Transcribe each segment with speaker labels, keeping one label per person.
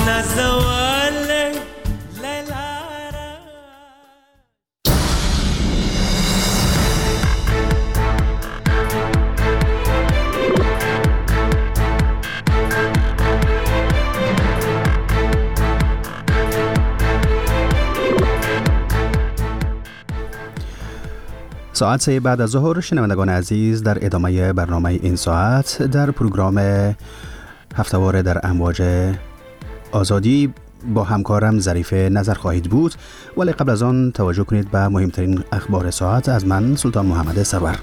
Speaker 1: ساعت 3 بعد از ظهر. شنوندگان عزیز، در ادامه برنامه این ساعت در پروگرام هفته‌واره در امواج آزادی با همکارم ظریف نظر خواهید بود، ولی قبل از آن توجه کنید به مهمترین اخبار ساعت از من سلطان محمد سرور.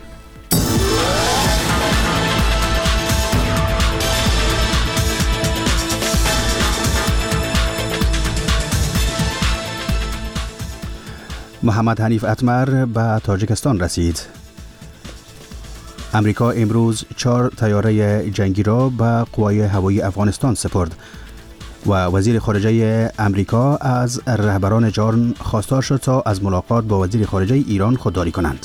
Speaker 1: محمد حنیف اتمر به تاجیکستان رسید. امریکا امروز 4 طیاره جنگی را به قوای هوایی افغانستان سپرد و وزیر خارجه امریکا از رهبران جارن خواستار شد تا از ملاقات با وزیر خارجه ایران خودداری کنند.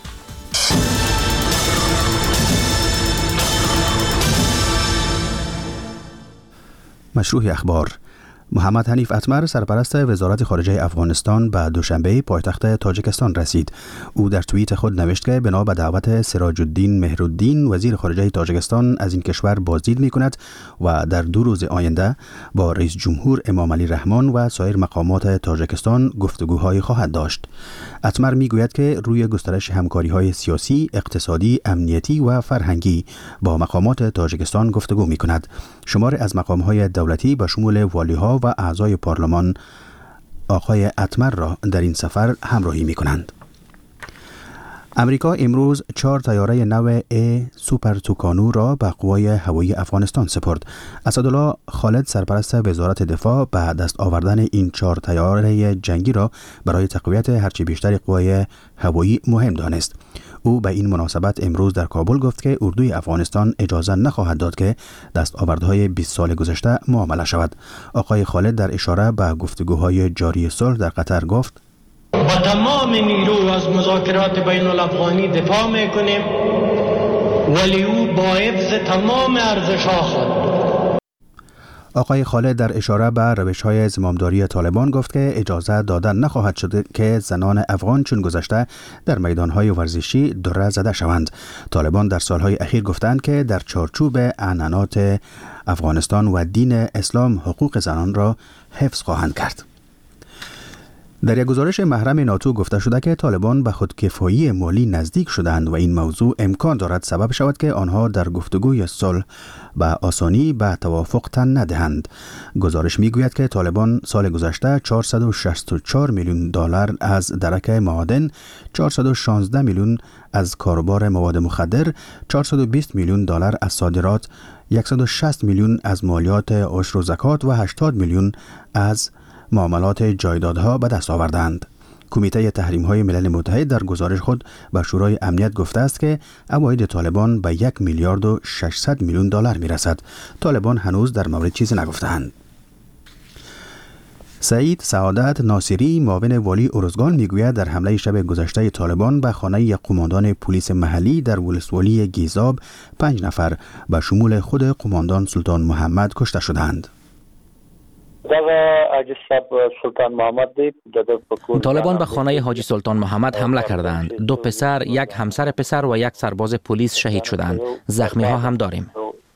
Speaker 1: مشروع اخبار. محمد حنیف اتمر سرپرست وزارت خارجه افغانستان به دوشنبه پایتخت تاجیکستان رسید. او در توییت خود نوشت که بنا به دعوت سراج الدین مهرالدین وزیر خارجه تاجیکستان از این کشور بازدید می‌کند و در 2 روز آینده با رئیس جمهور امام علی رحمان و سایر مقامات تاجیکستان گفتگوهای خواهد داشت. اتمر میگوید که روی گسترش همکاری‌های سیاسی، اقتصادی، امنیتی و فرهنگی با مقامات تاجیکستان گفتگو می‌کند. شمار از مقام‌های دولتی به شمول والی‌ها و اعضای پارلمان آقای اتمر را در این سفر همراهی می‌کنند. امریکا امروز 4 طیاره نو سوپر توکانو را به قوای هوایی افغانستان سپرد. اسدالله خالد سرپرست وزارت دفاع به دست آوردن این 4 طیاره جنگی را برای تقویت هرچه بیشتر قوای هوایی مهم دانست. او به این مناسبت امروز در کابل گفت که اردوی افغانستان اجازه نخواهد داد که دستاوردهای 20 سال گذشته معامله شود. آقای خالد در اشاره به گفتگوهای جاری صلح در قطر گفت:
Speaker 2: با تمام نیرو از مذاکرات بین الافغانی دفاع میکنیم، ولی او با حفظ تمام ارزش‌ها خود.
Speaker 1: آقای خالد در اشاره به روش‌های زمامداری طالبان گفت که اجازه دادن نخواهد شد که زنان افغان چون گذشته در میدان‌های ورزشی دره زده شوند. طالبان در سالهای اخیر گفتند که در چارچوب عنعنات افغانستان و دین اسلام حقوق زنان را حفظ خواهند کرد. در یک گزارش محرم ناتو گفته شده که طالبان به خودکفایی مالی نزدیک شدند و این موضوع امکان دارد سبب شود که آنها در گفتگوی صلح به آسانی به توافق تن ندهند. گزارش میگوید که طالبان سال گذشته 464 میلیون دلار از درک معادن، 416 میلیون از کاروبار مواد مخدر، 420 میلیون دلار از صادرات، 160 میلیون از مالیات عشر و زکات و 80 میلیون از معاملات جایدادها به دست آوردند. کمیته تحریم‌های ملل متحد در گزارش خود به شورای امنیت گفته است که عواید طالبان به 1 میلیارد و 600 میلیون دلار میرسد. طالبان هنوز در مورد چیزی نگفتند. سعید سعادت ناصری معاون والی ارزگان میگوید در حمله شب گذشته طالبان به خانه یک قماندان پلیس محلی در ولسوالی گیزاب 5 نفر به شمول خود قماندان سلطان محمد کشته شدند.
Speaker 3: طالبان به خانه حاجی سلطان محمد حمله کردند. 2 پسر، 1 همسر پسر و 1 سرباز پلیس شهید شدند. زخمی ها هم داریم.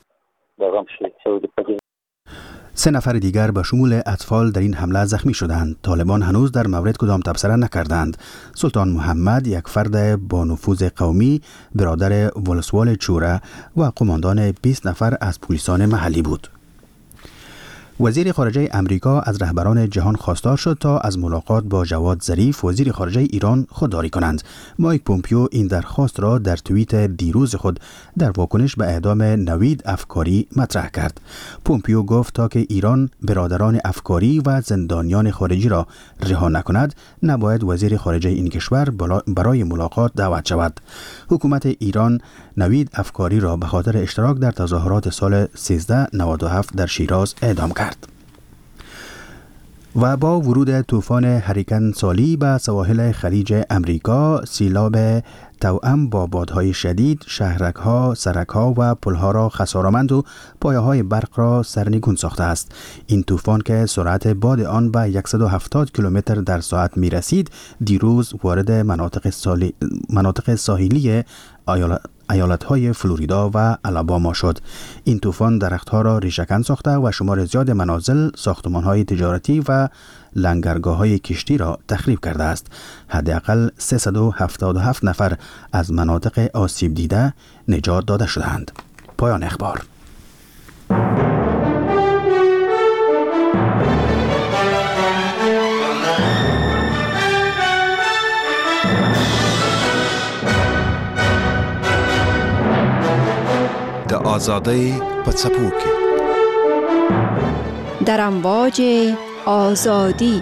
Speaker 1: 3 نفر دیگر به شمول اطفال در این حمله زخمی شدند. طالبان هنوز در مورد کدام تبصره نکردند. سلطان محمد یک فرد با نفوذ قومی، برادر ولسوال چوره و قماندان 20 نفر از پلیسان محلی بود. وزیر خارجه امریکا از رهبران جهان خواستار شد تا از ملاقات با جواد ظریف وزیر خارجه ایران خودداری کنند. مایک پومپیو این درخواست را در توییت دیروز خود در واکنش به اعدام نوید افکاری مطرح کرد. پومپیو گفت تا که ایران برادران افکاری و زندانیان خارجی را رها نکند، نباید وزیر خارجه این کشور برای ملاقات دعوت شود. حکومت ایران نوید افکاری را به خاطر اشتراک در تظاهرات سال 1397 در شیراز اعدام کرد. و با ورود طوفان هریکن سالی به سواحل خلیج امریکا، سیلاب توأم با بادهای شدید شهرک‌ها، سرک‌ها و پل‌ها را خساره‌مند و پایه‌های برق را سرنگون ساخته است. این طوفان که سرعت باد آن به 170 کیلومتر در ساعت می‌رسید، دیروز وارد مناطق ساحلی ایالت‌های فلوریدا و آلاباما شد. این طوفان درخت‌ها را ریشه‌کن ساخته و شمار زیاد منازل، ساختمان‌های تجارتی و لنگرگاه‌های کشتی را تخریب کرده است. حداقل 377 نفر از مناطق آسیب دیده نجات داده شدند. پایان اخبار.
Speaker 4: د آزادی په څپو کې
Speaker 5: در امواج آزادی.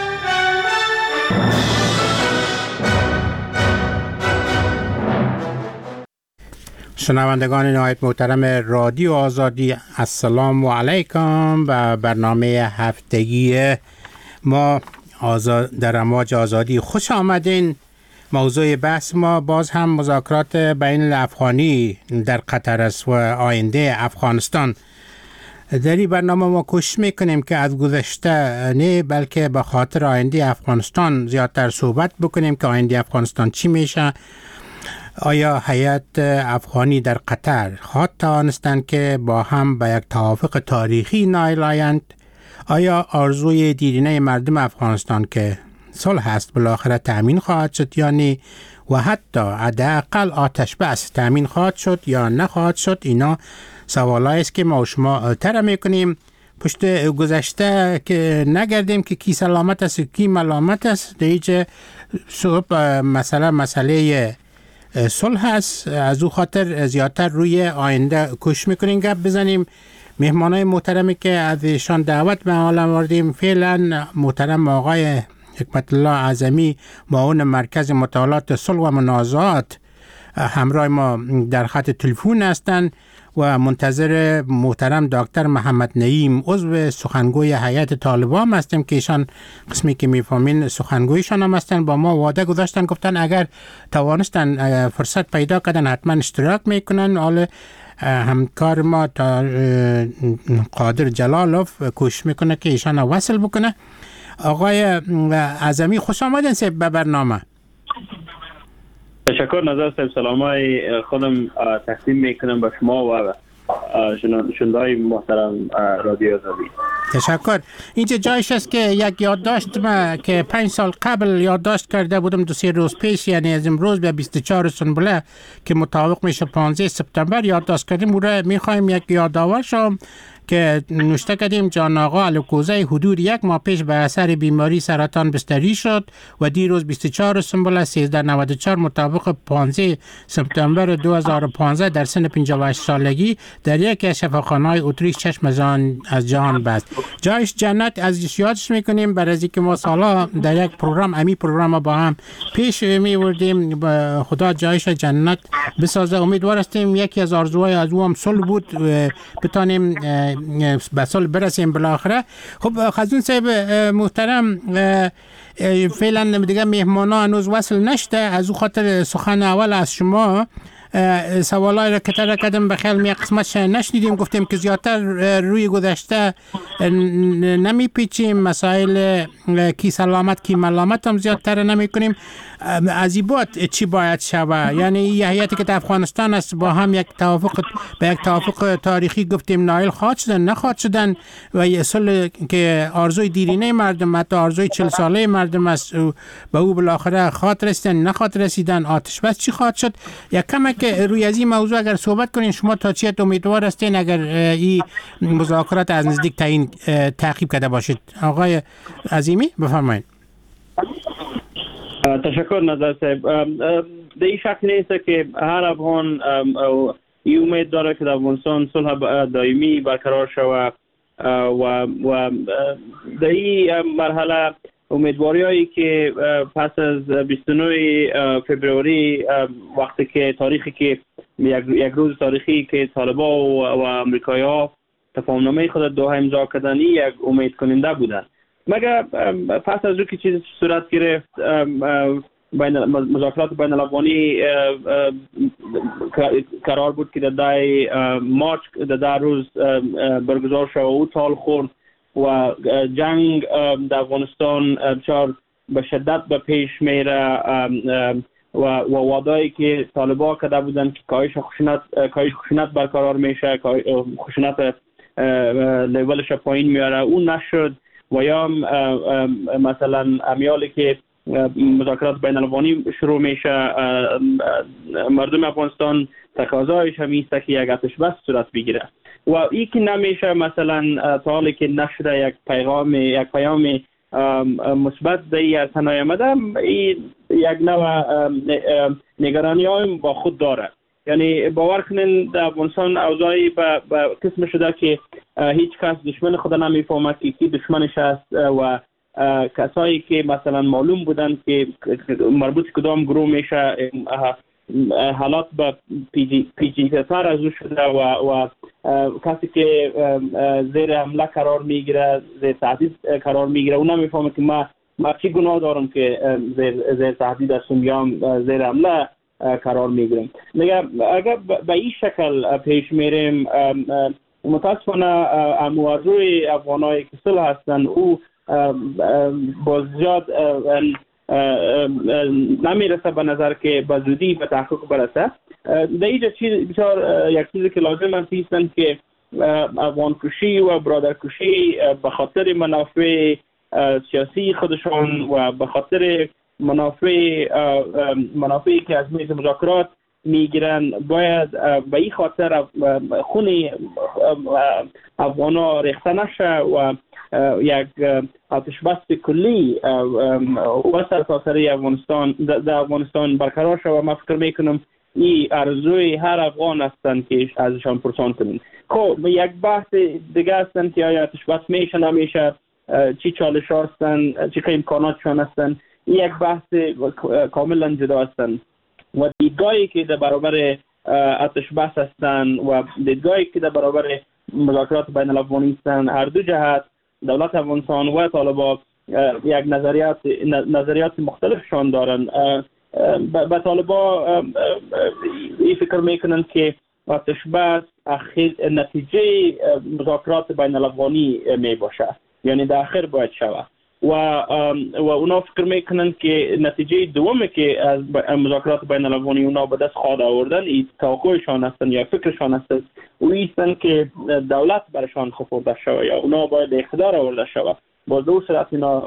Speaker 6: شنوندگان نهایت محترم رادیو آزادی، السلام علیکم. و برنامه هفتگی ما در امواج آزادی خوش آمدین. موضوع بحث ما باز هم مذاکرات بین الافغانی در قطر است و آینده افغانستان. در این برنامه ما کوشش میکنیم که از گذشته نه بلکه به خاطر آینده افغانستان زیادتر صحبت بکنیم که آینده افغانستان چی میشه. آیا هیئت افغانی در قطر خواهد توانستند که با هم به یک توافق تاریخی نائل آیند؟ آیا آرزوی دیرینه مردم افغانستان که صلح است بالاخره تامین خواهد شد یا نه؟ و حتی حداقل آتش بس تامین خواهد شد یا نخواهد شد؟ اینا سوالایی است که ما و شما طرح میکنیم. پشت گذشته که نگردیم که کی سلامت است کی ملامت است. دیگه مسئله صلح است. از او خاطر زیادتر روی آینده کوشش میکنیم گپ بزنیم. مهمانای محترمی که از ایشان دعوت به عالم آوردیم فعلا محترم آقای حکمت الله اعظمی، معاون مرکز مطالعات صلح و منازعات، همراه ما در خط تلفن هستند و منتظر محترم دکتر محمد نعیم عضو سخنگوی هیئت طالبان هستیم که ایشان قسمی که میفهمین سخنگویشان هم هستند. با ما وعده گذاشتن، گفتن اگر توانستن فرصت پیدا کردن حتما اشتراک میکنن. حالا همکار ما قادر جلالوف کوشش میکنه که ایشان وصل بکنه. آقای اعظمی خوش آمدین به برنامه.
Speaker 7: تشکر نظر صاحب. سلامای خودم تقدیم میکنم به شما و شنوندگان محترم رادیو آزادی.
Speaker 6: تشکر. اینجا جایش است که یک یادداشت ما که 5 سال قبل یادداشت کرده بودم 2-3 روز پیش، یعنی از امروز به 24 سنبله که مطابق میشه 15 سپتامبر یادداشت کردیم. او را میخوایم یک یادآور شم که نوشته کردیم جان آقا الکوزه حدود 1 ماه پیش به اثر بیماری سرطان بستری شد و دیروز 24 سنبله 1394 مطابق 15 سپتامبر 2015 در سن 58 سالگی در یکی از شفاخانه‌های اتریش چشم از جهان بست. جایش جنت از یادش میکنیم برای از اینکه ما سالا در یک پروگرام با هم پیش میوردیم. خدا جایش جنت بسازه. امیدوار هستیم یکی از آرزوهای از او هم صلح بود، بتانیم به صلح برسیم بالاخره. خب خزون صاحب محترم، فعلا دیگه مهمانا هنوز وصل نشده، از او خاطر سخن اول از شما سوالای را که طرح کردم به خیال می قسمتش نشنیدیم. گفتیم که زیادتر روی گذشته نمی پیچیم، مسائل کی سلامت کی ملامت هم زیادتر نمی کنیم. از این بعد چی باید شود؟ یعنی این هیئتی که در افغانستان است با هم یک توافق تاریخی گفتیم نائل خواهد شدن نخواهد شدن و یه صلح که آرزوی دیرینه مردم، حتی آرزوی 40 ساله مردم است، به او بالاخره خواهد رسیدن نخواهد رسیدن، آتش بس چی خواهد شد؟ یک کمی که روی از این موضوع اگر صحبت کنین، شما تا چی امیدوار هستین اگر این مذاکرات از نزدیک تعقیب کرده باشید؟ آقای عظیمی بفرمایید.
Speaker 7: تشکر نظر صاحب. در این شک نیست که هر افغان این امید داره که در افغانستان صلح دائمی برقرار شود و در این مرحله امیدواری هایی که پس از 29 فبروری وقتی که تاریخی که یک روز تاریخی که طالبان و امریکایی ها تفاهمنامه خود دوحه امضا کردن یک امید کننده بودند. مگر پس از او که چیزی صورت گرفت مذاکرات بین الافغانی قرار بود که در مارچ در روز برگزار شد و او تال خورد و جنگ در افغانستان بسیار به شدت به پیش میره و وعده‌ای که طالبان کرده بودند که کاهش خشونت برقرار میشه، خشونت لیولش پایین میاره، اون نشد. و یا مثلا امیالی که مذاکرات بین الافغانی شروع میشه، مردم افغانستان تقاضایش همیشه که یک آتش بس صورت بگیره و این که نمیشه مثلا تا حالی که نشده یک پیام مثبت در ارتن آمده، این یک نوع نگرانی های با خود داره. یعنی باور کنین در افغانستان اوضاعی به قسم شده که هیچ کس دشمن خود نمیفهمه که کی دشمنش است و کسایی که مثلا معلوم بودن که مربوط کدام گروه میشه حالات به پیچیده‌تر از او شده و کسی که زیر حمله قرار میگیره، زیر تهدید قرار میگیره، اون نمیفهمه که ما چی گناه دارم که زیر تهدید هستم یا زیر حمله قرار میگیریم. اگر به این شکل پیش میریم، متاسفانه موضوع افغانایی که صلح هستن او باز زیاد نمیرسه به نظر که به زودی به تحقق برسه. در اینجا یک چیزی که لازم است که افغان کشی و برادر کشی به خاطر منافع سیاسی خودشان و به خاطر منافعی که از میز مذاکرات میگیرن باید به این خاطر خون افغانا ریخته نشه و یک آتش بس کلی و سرتاسری افغانستان در افغانستان برقرار شد و من فکر میکنم این آرزوی هر افغان هستند که ازشان پرسان کنیم. خب یک بحث دیگه هستند که آیا آتش بس میشه نمیشه، چی چالش هستند، چی امکاناتشان هستند، یک بحث کاملا جدا هستند و دیدگاهی که در برابر آتش بس هستند و دیدگاهی که در برابر مذاکرات بین الافغانی هستند، هر دو جهت دولت افغانستان و طالبان یک نظریات مختلفشان دارن. به طالبان این فکر میکنن که آتش بس نتیجه مذاکرات بین الافغانی می باشه، یعنی در آخر باید شود و اونا فکر میکنن که نتیجه دومی که از مذاکرات بین الافغانی اونا به دست خواهد آوردن، این توقعشان هستن یا فکرشان هستن و ایستن که دولت برشان خفورده شود یا اونا باید اقتدار آورده شود. با دو صورت اینا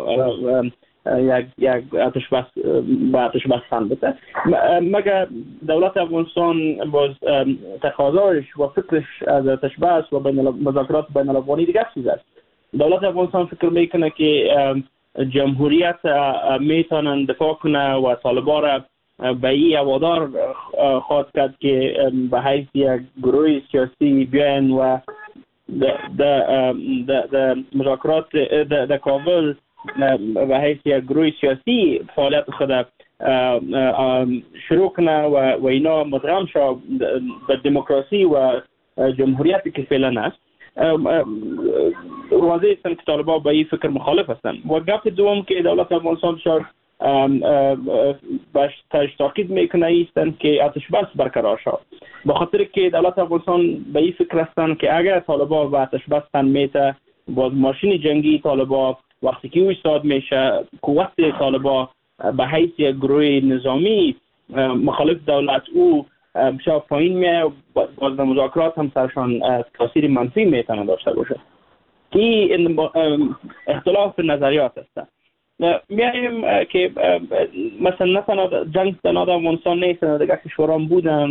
Speaker 7: یک آتش بس با آتش بس تن بده. مگر دولت افغانستان باز تقاضایش و فکرش از آتش بس و مذاکرات بین الافغانی دیگه چیز است. دولت افغانستان فکر میکنه که جمهوریت میتونن دفاع کنه و طالبان را به این وادار خواهد کرد که به حیث یک گروه سیاسی بیاین و در مذاکرات در کابل به حیث یک گروه سیاسی فعالیت خود شروع کنه و اینا مدغم شد به دموکراسی و جمهوریتی که فعلا است. واضح است که طالبان به این فکر مخالف هستند. و گپ دوم که دولت افغانستان بسیار باش تاکید میکنه ایستند که آتش بس برقرار شد، به خاطر که دولت افغانستان به این فکر هستند که اگر طالبان به آتش بس تن میته، باز ماشین جنگی طالبان وقتی که ایستاد میشه، قوت طالبان به حیث یک گروه نظامی مخالف دولت او بسیار پایین میه و باز در مذاکرات هم سرشان تاثیر منفی میتونه داشته باشه. این اختلاف نظریات است. میایم که مثلا نه تنها جنگ تنها در افغانستان نیست، دیگه کشوران بودن،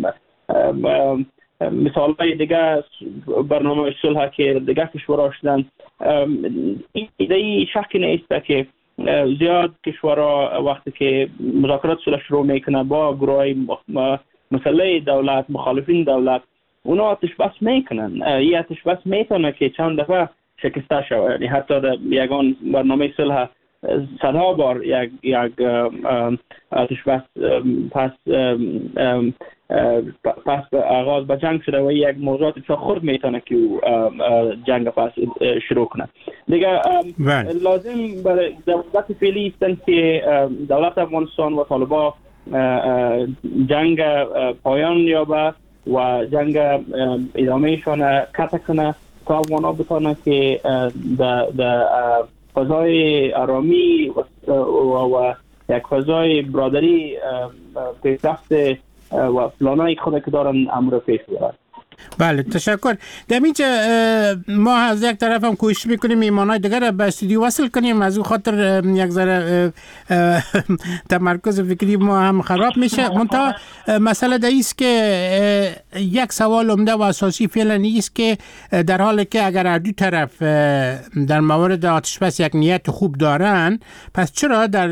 Speaker 7: مثال های دیگه برنامه صلح که دیگه کشورها شدن. ایده شک نیست که زیاد کشورها وقتی که مذاکرات صلح شروع میکنه با گروه مسئله دولت، مخالفین دولت، اونا آتش بس میکنن. این آتش بس میتونه که چند دفعه شکسته شود، یعنی حتی در یگان برنامه صلح صدها بار یک آتش بس پس پس آغاز به جنگ شده و یک موضوعات بسیار خرد میتونه که جنگ پس شروع کنه. دیگه لازم برای دولت فعلی است که دولت افغانستان و طالبان جنگ پایان یابه و جنگ ادامهشان قطع کنه تا افغانا بتانه که در فضای آرامی و یک فضای برادری پیشرفت و پلانای خود که دارن امر پیش ببرن.
Speaker 6: بله تشکر. در اینجا ما از یک طرف هم کوشش میکنیم ایمانای دیگر به استودیو وصل کنیم، از اون خاطر یک ذره تمرکز فکری ما هم خراب میشه. منتها مسئله در است که یک سوال عمده و اساسی فعلا است که در حالی که اگر هر دو طرف در مورد آتش بس یک نیت خوب دارن، پس چرا در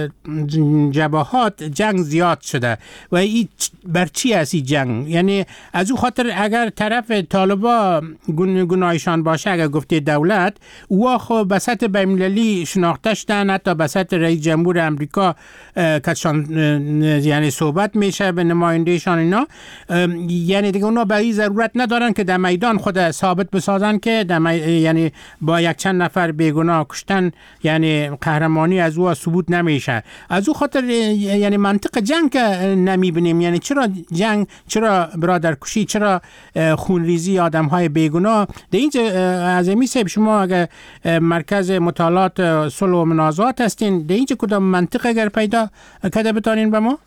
Speaker 6: جبهات جنگ زیاد شده و این بر چی است این جنگ؟ یعنی از اون خاطر اگر طرف طالبا گناهشان باشه، اگر گفته دولت او خو به سطح بین‌المللی شناخته شدن، حتی به سطح رئیس جمهور امریکا کشان یعنی صحبت میشه به نمایندهشان اینا، یعنی دیگه اونا به این ضرورت ندارن که در میدان خود ثابت بسازن که یعنی با یک چند نفر بیگناه کشتن یعنی قهرمانی از او ثبوت نمیشه. از او خاطر یعنی منطق جنگ نمیبینیم. یعنی چرا جنگ، چرا برادر کشی، چرا خونریزی آدم های بیگناه؟ در اینجا عظیمی صاحب شما اگر مرکز مطالعات صلح و منازعات هستین، در اینجا کدام منطق اگر پیدا کرده بتانین به ما؟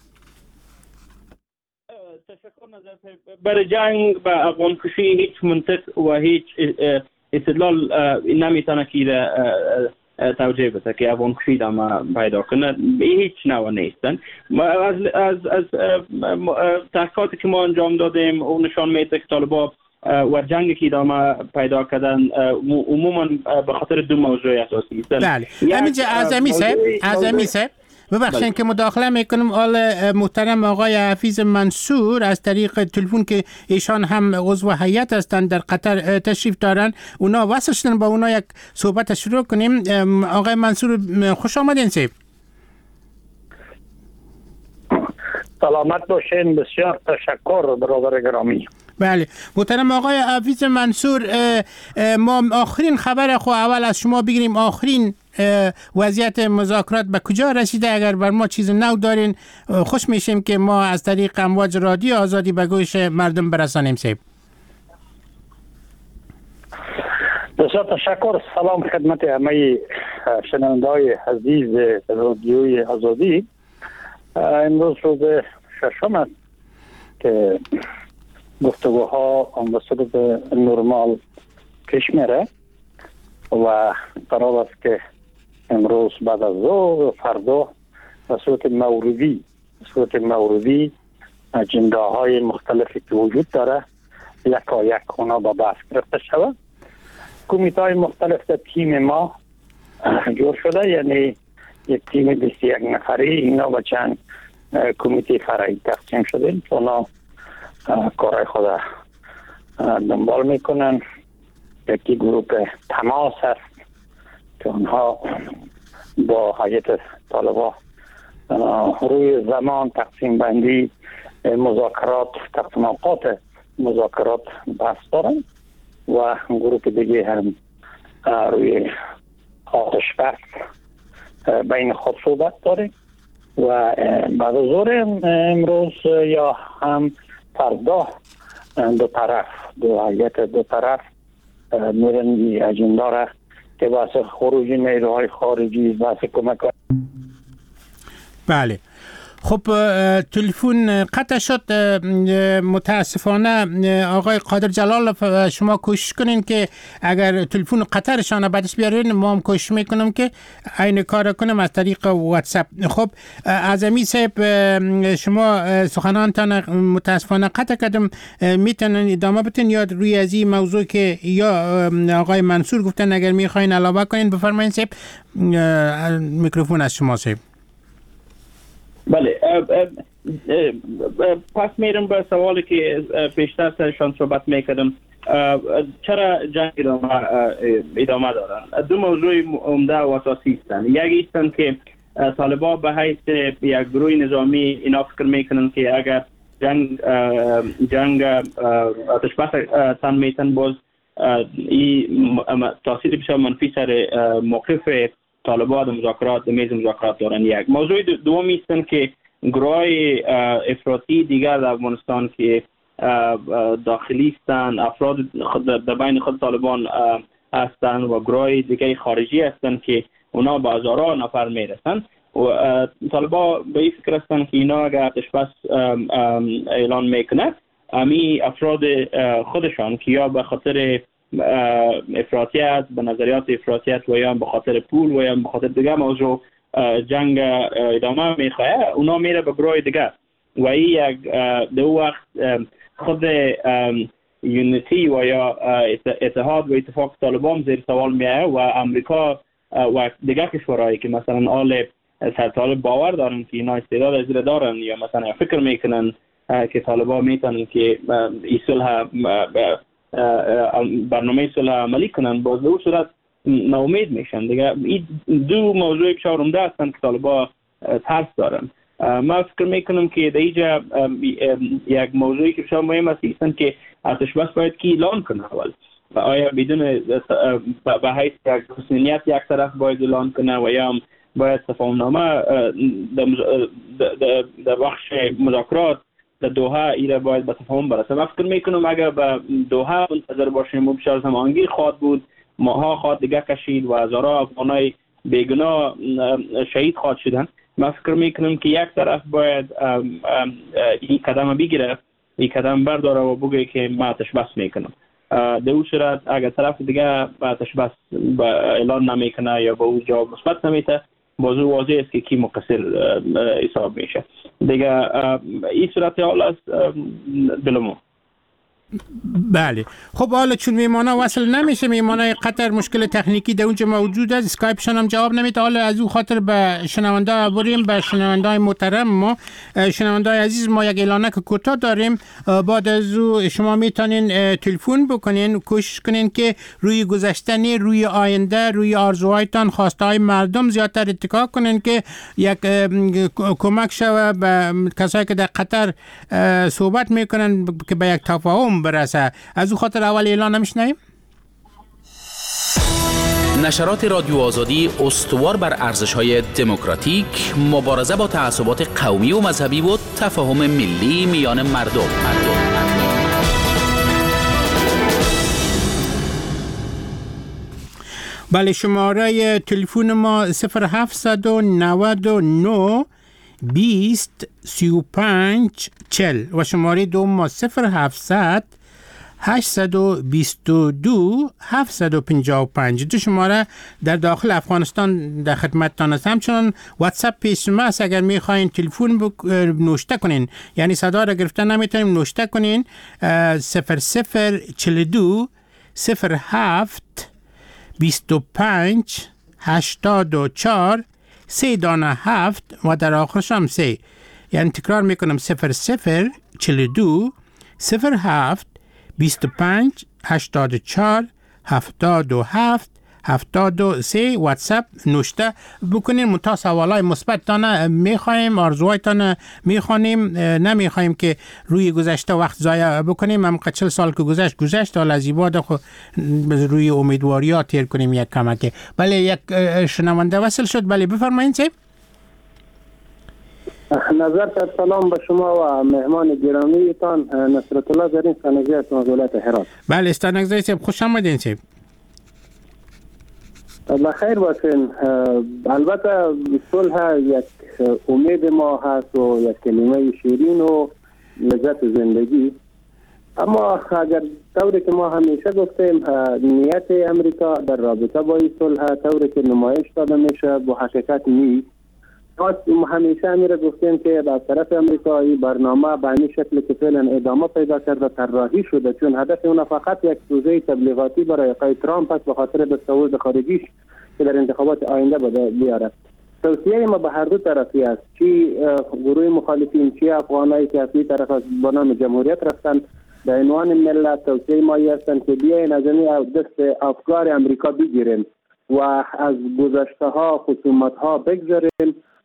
Speaker 7: تشکر نظر برای جنگ به افغان کشی هیچ منطق و هیچ استدلال نمیتونه که توجیه بده که افغان کشی دام پیدا کنه. هیچ نوع نیستن. از تحقیقاتی که ما انجام دادیم و نشان میده که طالبان و جنگی که ادامه پیدا کردن عموما به خاطر دو موضوع اساسی است.
Speaker 6: بله. همینجا اعظمی صاحب ببخشید که مداخله میکنم. محترم آقای حفیظ منصور از طریق تلفن که ایشان هم عضو هیئت هستند در قطر تشریف دارن، اونا وصل شدن، با اونا یک صحبت شروع کنیم. آقای منصور خوش آمدین صاحب.
Speaker 8: سلامت باشین. بسیار تشکر برادر گرامی.
Speaker 6: بله محترم آقای حفیظ منصور، ما آخرین خبر خو اول از شما بگیریم. آخرین وضعیت مذاکرات به کجا رسیده؟ اگر بر ما چیز نو دارین خوش میشیم که ما از طریق امواج رادیو آزادی به گوش مردم برسانیم. صاحب
Speaker 8: بسیار تشکر. سلام خدمت همه شنونده‌های عزیز رادیوی آزادی. امروز روز ششم است که گفتگوها به صورت نرمال پیش میره و قرار است که امروز بعد از ظهر و فردا به صورت موردی اجنده های مختلفی که وجود داره یکا یک اونا با بحث گرفته شود. کمیته های مختلف در تیم ما جور شده، یعنی یک تیم 21 نفری، اینا با چند کمیته فرعی تقسیم شده. اونا کارهای خود دنبال میکنن. یکی گروپ تماس هست که اونها با هیئت طالبان روی زمان تقسیم بندی مذاکرات، تقسیم اوقات مذاکرات بحث دارن و گروپ دیگه هم روی آتش بس بین خود صحبت داره و بعد از ظهر امروز یا هم فردا دو هیئت دو طرف میرن این اجندا را که واسه خروج نیروهای خارجی، واسه کمک.
Speaker 6: بله خب تلفن قطع شد متاسفانه. آقای قادر جلال شما کوشش کنین که اگر تلفن قطرشان بعدش بیارین، ما هم کوشش میکنم که این کار کنم از طریق واتساپ. خب اعظمی صاحب شما سخنانتان متاسفانه قطع کردم، میتونن ادامه بتین یا روی از این موضوع که یا آقای منصور گفتن اگر میخواین علاوه کنین بفرمایین صاحب. میکروفون از شما صاحب.
Speaker 7: بله پس میرم به سوالی که پیشتر سرشان صحبت میکردم. چرا جنگ ادامه دارن؟ دو موضوع عمده و اساسی هستند. یکی هستند که طالبان به حیث یک گروه نظامی اینا فکر میکنن که اگر جنگ آتش بس تن میتن باز این تاثیر بسیار منفی سر موقف طالبان مذاکرات میز مذاکرات دارن. یک موضوع دومی هستن که گروه افراطی دیگر در افغانستان که داخلی هستند، افراد در بین خود طالبان هستند و گروه دیگه خارجی هستند که اونا با هزاران نفر میرسن و طالبان به این فکر هستند که اینا اگر آتش بس اعلان میکنه امی افراد خودشان که یا به خاطر افراطیت به نظریات افراطیت و یا به خاطر پول و یا به خاطر دیگه موضوع جنگ ادامه میخواه، اونا میره به گروه دیگه و این یک دو وقت خود یونیتی و یا اتحاد و اتفاق طالبان زیر سوال میایه و امریکا و دیگه کشورهایی که مثلا آل طالب باور دارن که اینا استعداد ازیر دارن یا مثلا فکر میکنن که طالبان میتونن که این صلح برنامه صلح عملی کنن، باز به اون صورت ناامید میشن دیگه. این دو موضوع بسیار عمده هستند که طالبان ترس دارن. ما فکر میکنم که در اینجا یک موضوعی که بسیار مهم است که آتش بس باید که اعلان کنه اول و آیا بدون به حیث یک حسنیت یک طرف باید اعلان کنه و یا باید تفاهمنامه در بخش مذاکرات در دوحه ایره باید به تفاهم برسه. من فکر میکنم اگر به دوحه منتظر باشیم بسیار زمانگیر خواهد بود، ماها خواهد دیگه کشید و هزارها افغانای بیگناه شهید خواهد شدن. من فکر میکنم که یک طرف باید این قدم بگیره، این قدم برداره و بگه که من آتش بس میکنم. در اون صورت اگر طرف دیگه آتش بس اعلان نمیکنه یا به اون جواب مثبت نمیده، موضوع واضح است که کی مقصر حساب میشه دیگه. این صورت حال است بلمو.
Speaker 6: بله خب حالا چون میمانا وصل نمیشه، میمانای قطر مشکل تکنیکی در اونجا موجود است، اسکایپشان هم جواب نمیده. حالا از اون خاطر به شنونده بریم، به شنونده محترم ما، شنونده عزیز، ما یک اعلانک کوتاه داریم. بعد از اون شما میتونین تلفن بکنین، کوشش کنین که روی گذشتنی، روی آینده، روی آرزوهایتان، خواستهای مردم زیادتر اتکا کنین که یک کمک شوه به کسایی که در قطر صحبت میکنن که به یک تفاهم برسه. از اون خاطر اول اعلان نمیشنیم.
Speaker 9: نشرات رادیو آزادی استوار بر ارزش‌های دموکراتیک، مبارزه با تعصبات قومی و مذهبی و تفاهم ملی میان مردم.
Speaker 6: بله شماره تلفن ما 0799 20 35 40 و شماره دوم ما 0700 822 755. دو شماره در داخل افغانستان در خدمتتان است. همچنان واتساپ پیش ما است، اگر میخواین تلفن نوشته کنین، یعنی صدا را گرفتن نمیتونیم، نوشته کنین 0042 07 25 84 3 دانه 7 و در آخرش هم 3. یعنی تکرار میکنم 0042 07 25 84 77 73. واتساپ نوشته بکنین. منتها سوالای مثبتتان میخوایم، آرزوهایتان میخوانیم، نمیخوایم که روی گذشته وقت ضایع بکنیم. هم 40 سال که گذشت حالا از بعد روی امیدواریات تیر کنیم یک کمک. بله یک شنونده وصل شد. بله بفرمایید چه
Speaker 8: نظر سلام به شما و مهمان گرامیتان نصرت الله زرین استانگزی از ولایت هرات.
Speaker 6: بله استانگزی صاحب خوش آمدین صاحب.
Speaker 8: بخیر باشین. البته صلح یک امید ما هست و یک کلمه شیرین و لذت زندگی، اما اگر طوری که ما همیشه گفتیم نیت امریکا در رابطه با این صلح طوری که نمایش داده میشه با حقیقت نیست. ما همیشه امیر گفتیم که از طرف امریکا این برنامه به این شکل که فعلا ادامه پیدا کرده طراحی شده، چون هدف اون فقط یک سوژه تبلیغاتی برای آقای ترامپ است به خاطر دستاورد خارجیش که در انتخابات آینده بیاره. توصیه ما به هر دو طرفی است، چی گروه مخالفین چی افغانایی که از این طرف با نام جمهوریت رفتن به عنوان ملت، توصیه ما هستند که بیاین از این دست افکار امریکا بگیریم و از گذشته ها خصومت ها بگذاریم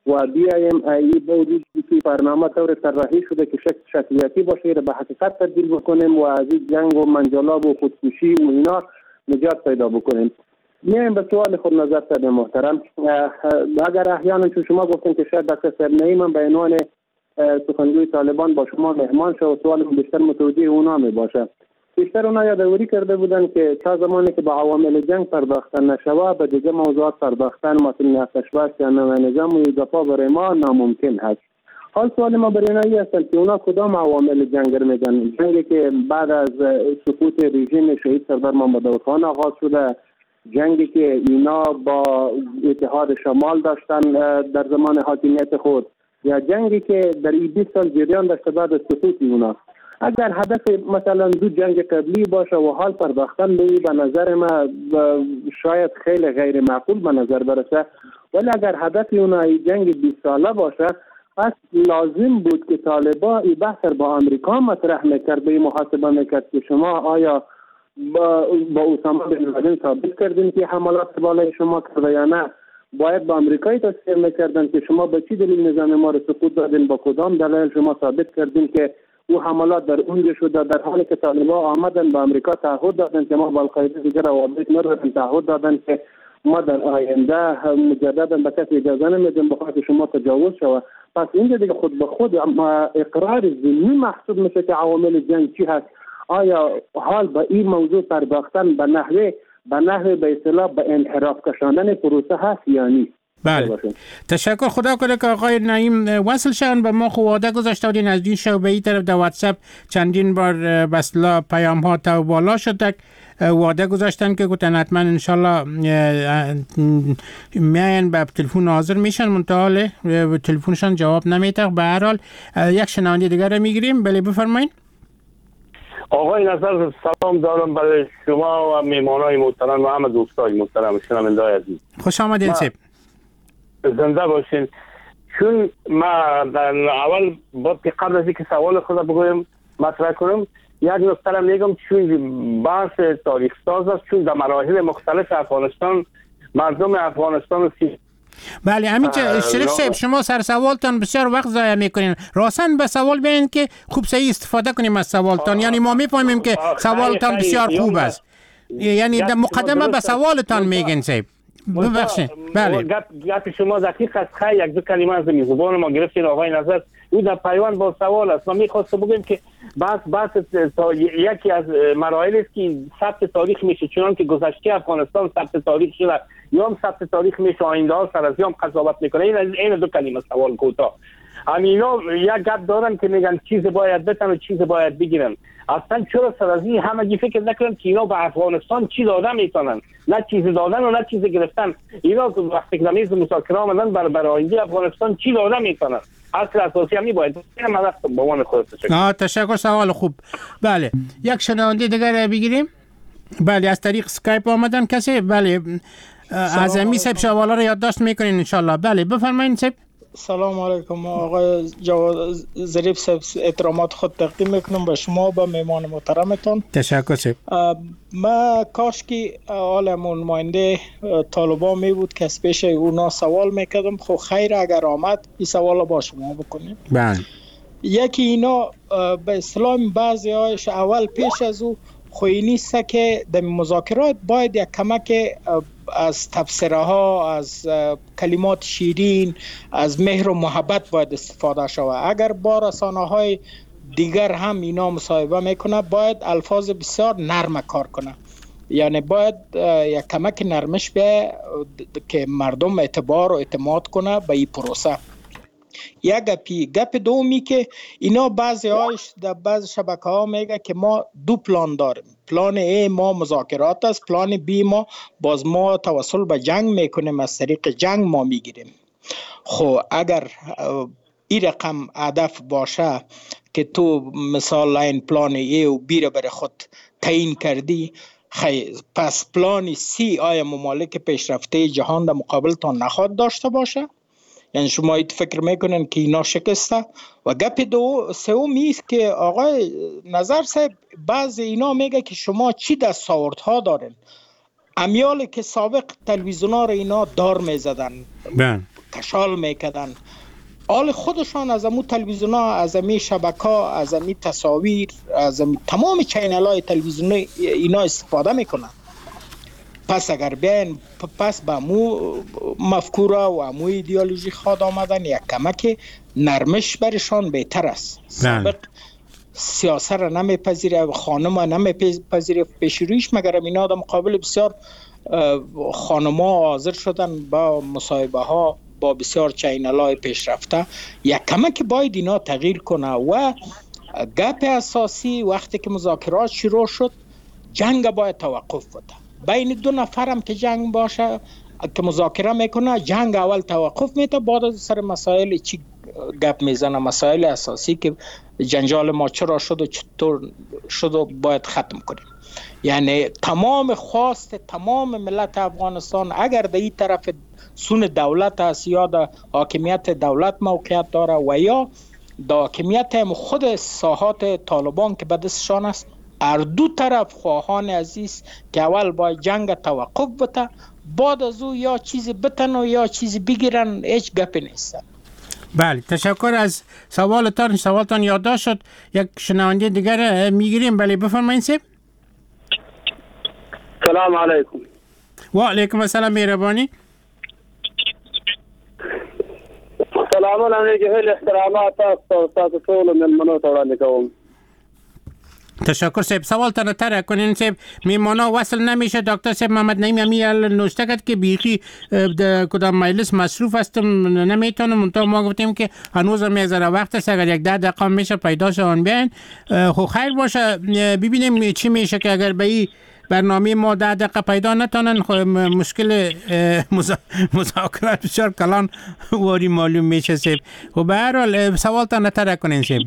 Speaker 10: و بیایم ای با وجود که برنامه طور طراحی شده که شکلیاتی باشه را به حقیقت تبدیل بکنیم و از این جنگ و منجلاب و خودکشی و اینا نجات پیدا بکنیم. میایم به سوال خود نظر صاحب محترم. اگر احیانا چون شما گفتین که شاید دکتر صاحب نعیم به عنوان سخنگوی طالبان با شما مهمان شد و سوال بیشتر متوجه اونا می باشه. بیشتر اونا یادآوری کرده بودن که تا زمانی که به عوامل جنگ پرداختن نشود به دیگه موضوعات پرداختن مثل نفتش یا نوع نظام و دفاع برای ما ناممکن هست. حال سوال ما برای اینایی هستند که اونا کدام عوامل جنگ رو میگن؟ جنگی که بعد از سقوط رژیم شهید سردار محمد داود خان آغاز شده، جنگی که اینا با اتحاد شمال داشتن در زمان حاکمیت خود، یا جنگی که در 20 سال جریان داشته بعد از سقوط اونا. اگر هدف مثلا دو جنگ قبلی باشه و حال پرداختن به نظر ما شاید خیلی غیر معقول به نظر برسه، ولی اگر هدف اونا جنگ 20 ساله باشه پس لازم بود که طالبان این بحث با آمریکا مطرح میکرد، به محاسبه میکرد که شما آیا با اسامه بن لادن ثابت کردین که حملات بالای شما کرده یا نه؟ باید با آمریکایی تصویر میکردن که شما به چی دلیل نظام ما رو سقوط دادین، با کدام دلیل شما ثابت کردین که او حملات در اونجا شده، در حالی که طالبان آمدن به آمریکا تعهد دادن که ما با القاعده دیگر روابط نداریم، تعهد دادن که ما در آینده مجددا به کسی اجازه نمیدیم بخاطر شما تجاوز شود. پس اینجا دیگه خود به خود اقرار ضمنی محسوب میشه که عوامل جنگ چی هست. آیا حال به این موضوع پرداختن به نحوه به اصطلاح به انحراف کشاندن پروسه هست یا نیست؟
Speaker 6: بله، تشکر. خدا کنه که آقای نعیم وصل شدن به ما. خب وعده گذاشته بودین از این شو به این طرف در واتساپ چندین بار بسلا پیام ها تا بالا شده، وعده گذاشتن که گفتن حتما انشالله میاین به تلفن حاضر میشن، منتها تلفنشان جواب نمیده. به هر حال یک شنونده دیگر رو میگیریم. بله بفرمایید.
Speaker 11: آقای نصر سلام دارم برای شما و میمانای محترم و همه دوستای محترم شنونده‌های عزیز.
Speaker 6: خوش آمدین سیب.
Speaker 11: زنده باشین. چون ما اول قبل از اینکه سوال خود بگویم مطرح کنم یک نکته را میگم، چون بحث تاریخ ساز است، چون در مراحل مختلف افغانستان مردم افغانستان
Speaker 6: بله همین که شریف صاحب شما سر سوالتان بسیار وقت ضایع میکنین. راستن به سوال بیاین که خوب صحیح استفاده کنیم از سوالتان. یعنی ما میفهمیم که سوالتان بسیار خوب است، یعنی در مقدمه به سوالتان میگین صاحب. ببخشید. بله
Speaker 11: گپ شما دقیق است. خیلی یک دو کلمه از زبان ما گرفتین آقای نظر، او در پیوند با سوال است. ما میخواستم بگم که بحث یکی از مراحل است که ثبت تاریخ میشه، چون که گذشته افغانستان ثبت تاریخ شده، یا هم ثبت تاریخ میشه آینده ها سر از یا هم قضاوت میکنه. این دو کلمه سوال کوتاه. همینا یک گپ دارن که میگن چیز باید بتن و چیز باید بگیرن. اصلا چرا سر از این همگی فکر نکنن که اینا به افغانستان چی دادن میتونن؟ نه چیز دادن و نه چیز گرفتن. اینا وقتی که نمیز مذاکره آمدن برای آینده افغانستان چی دادن میتونن؟ اصل اساسی هم باید من وقت با من خود
Speaker 6: تشکر. سوال خوب. بله یک شنونده دیگر بگیریم. بله از طریق اسکایپ آمدن کسی. بله اعظمی صاحب شوالا رو یادداشت میکنین ان شاء الله. بله بفرمایید صاحب.
Speaker 12: سلام علیکم آقای جواد ظریف صاحب، احترامات خود تقدیم میکنم به شما به مهمان محترمتون.
Speaker 6: تشکر صاحب.
Speaker 12: ما کاش که عالمون نماینده طالبان می بود که از پیش اونا سوال میکردم. خب خیر اگر آمد این سوال با شما بکنیم.
Speaker 6: بله.
Speaker 12: یکی اینا به اسلام بعضی هایش اول پیش از او خوی نیست که در مذاکرات باید یک کمک از تبصره ها، از کلمات شیرین، از مهر و محبت باید استفاده شود. اگر با رسانه های دیگر هم اینا مصاحبه میکنه باید الفاظ بسیار نرم کار کنه. یعنی باید یک کمک نرمش به که مردم اعتبار و اعتماد کنه به این پروسه. یک گپ دومی که اینا بعضی هایش در بعض شبکه ها میگه که ما دو پلان داریم. پلان ای ما مذاکرات است، پلان بی ما باز ما توسل به جنگ میکنیم، از طریق جنگ ما میگیریم. خب اگر این رقم هدف باشه که تو مثال این پلان ای و بی را بر خود تعیین کردی، پس پلان سی آیا ممالک پیشرفته جهان در مقابل تا نخواد داشته باشه؟ یعنی شما ایت فکر میکنن که اینا شکسته؟ و گپ سومی است که آقای نظر صاحب بعضی اینا میگه که شما چی دستاوردها دارین؟ امیال که سابق تلویزیونا رو اینا دار میزدن، کشال میکردن. حال خودشان از امو تلویزیون ها، از امی شبکه ها، از امی تصاویر، از امی تمام چینل های تلویزیونی اینا استفاده میکنن. پس اگر بیاین پس به امو مفکوره و امو ایدئولوژی خواد آمدن یک کمک نرمش برشان بهتر است. سابق سیاست را نمیپذیره و خانم را نمیپذیره پیش رویش، مگر اینا در مقابل بسیار خانم ها حاضر شدن با مصاحبه ها با بسیار چینل های پیشرفته. یک کمک باید اینا تغییر کنه و گپ اساسی وقتی که مذاکرات شروع شد، جنگ باید توقف بده. بین دو نفرم که جنگ باشه که مذاکره میکنه، جنگ اول توقف میده، بعد سر مسائل چی گپ میزنه، مسائل اساسی که جنجال ما چرا شد و چطور شد و باید ختم کنیم. یعنی تمام خواست تمام ملت افغانستان اگر در این طرف سون دولت است یا در حاکمیت دولت موقعیت داره و یا در حاکمیت هم خود ساحات طالبان که به دستشان است، هر دو طرف خواهان عزیز که اول باید جنگ توقف بده، بعد از او یا چیزی بتن و یا چیزی بگیرن، هیچ گپی نیست.
Speaker 6: بله، تشکر از سوالتان یادداشت شد. یک شنونده دیگر میگیریم. بله بفرمایید سیب.
Speaker 10: سلام علیکم.
Speaker 6: و علیکم السلام مهربانی.
Speaker 10: سلام علیکم. هل احترامات استاد طول من منوط وړاندې کوم.
Speaker 6: تشکر صاحب. سوال تر تر کنین صاحب، میمانا وصل نمیشه. دکتر صاحب محمد نعیم امیال نوشته کرد که بیخی کدام مجلس مصروف هستم نمیتونم. منتها ما گفتیم که هنوز هم یه وقت است، اگر یک 10 دقیقه میشه پیدا شون بیاین. خب خیر باشه، ببینیم چی میشه که اگر به این برنامه ما 10 دقیقه پیدا نتونن، خب مشکل مذاکرات بسیار کلان واری معلوم میشه صاحب. خب به هر حال سوال تا نتر کنین صاحب.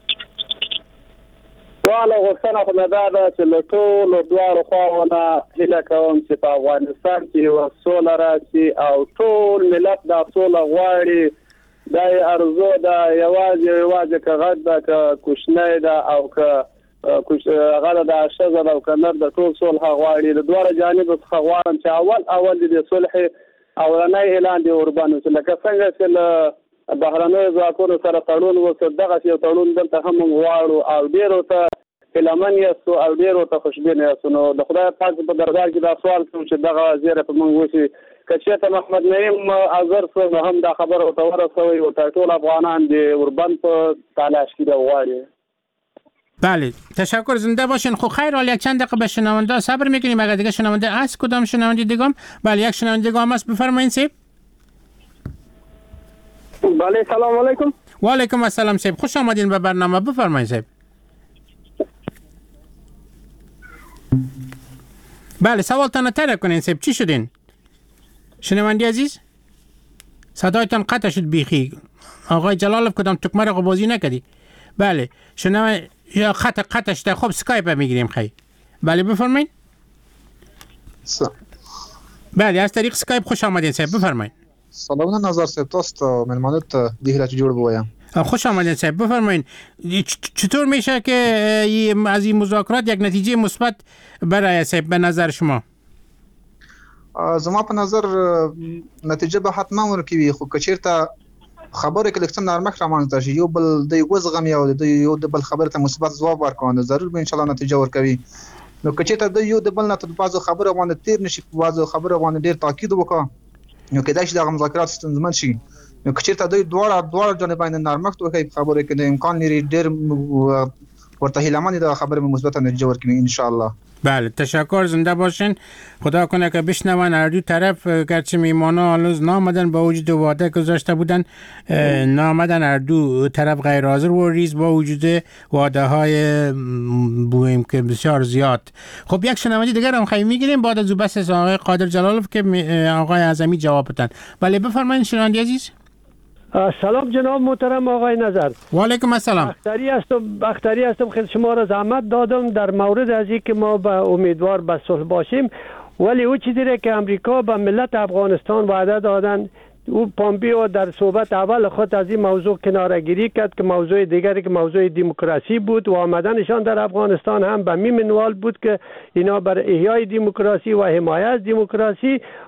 Speaker 10: والا غوښتنه خو مې دا ده چې له ټولو دواړو خواوو هیله کوم چې په افغانستان کې یوه سوله راشي او ټول ملت دا سوله غواړي. دا یې ارزو ده، یوازې که غټ ده که کوچنی ده او که هغه د ښځه ده او که نر ده، ټول صلح غواړي. د دواړو جانبو څخه غواړم چې اول د دې صلح اولنی اعلان دې ورباندې وشي، لکه څنګه چې له بهرنیو ځواکونو سره تړون وشو، دغسې یو تړون دلته هم موږ غواړو او ډېرو ته هیلهمن یاستو او ډېرو ته خوشبینه یاستو. نو د خدای پاک په دربار کې دا سوال کوم چې دغه زیری په موږ وشي. که چېرته محمد نعیم حاضر شو نو هم دا خبره ورته ورسوئ، ورته ټول افغانان دې وربند په تلاش کې ده غواړي.
Speaker 6: بله تشکر، زنده باشین. خب خیر حال یک چند دقیقه به شنونده صبر میکنیم. اگر دیگه شنونده هست، کدام شنونده دیگه هم؟ بله یک شنونده دیگه هم هست، بفرمایید صاحب.
Speaker 10: بله سلام علیکم.
Speaker 6: و علیکم السلام صاحب، خوش آمدین به برنامه. بفرمایید صاحب. بله سوالتان تر کنین صاحب. چی شدین شنونده عزیز؟ صدایتان قطع شد بیخی. آقای جلالов کدام تکمه را بازی نکردی؟ بله شنونده یا قطع شده. خب سکایپ میگیریم. خیلی بله بفرمایید. بله از طریق سکایپ خوش آمدین صاحب، بفرمایید.
Speaker 13: سلام نظر صاحب، تاسو ملمانت دیگه چه جوړ بوایم.
Speaker 6: خوش آمدید صاحب، بفرمایید. چطور میشه که از این مذاکرات یک نتیجه مثبت برای صاحب به نظر شما؟
Speaker 13: زما په نظر نتیجه به حتما ورکوي، خو که چیرته خبره کې لکه نرمښت رامنځته شي، یو بل د یو زغم یو د بل خبره ته مثبت ځواب ورکوي، ضرور به ان شاء الله نتیجه ورکوي. نو که چیرته د یو د بل نه ته بازو خبره باندې تیر نشي، بازو خبره باندې ډیر تاکید وکړي، نو کېدای شي د مذاکرات ستونزمن شي. نو که چیرته دوی دواړه جانبین نرمښت وکړي، خبره کې د امکان لري ډیر ورته هیله‌مند د خبره مثبت نتیجه ورکوي ان شاء الله.
Speaker 6: بله تشکر، زنده باشین. خدا کنه که بشنون هر دو طرف، گرچه میمانا هنوز نامدن با وجود وعده گذاشته بودن، نامدن هر دو طرف غیر حاضر و ریز با وجود وعده های بویم که بسیار زیاد. خب یک شنونده دیگر هم خیلی میگیریم بعد از بس آقای قادر جلالov که آقای اعظمی جواب بدن. بله بفرمایید شنونده عزیز.
Speaker 14: سلام جناب محترم آقای نظر.
Speaker 6: و علیکم السلام.
Speaker 14: بختری هستم خیلی شما را زحمت دادم در مورد از اینکه ما به امیدوار به صلح باشیم، ولی او چیزی را که امریکا به ملت افغانستان وعده دادن، او پامپیو در صحبت اول خود از این موضوع کناره‌گیری کرد که موضوع دیگری که موضوع دموکراسی بود و آمدنشان در افغانستان هم به می منوال بود که اینا بر احیای دموکراسی و حمایت از دموکراسی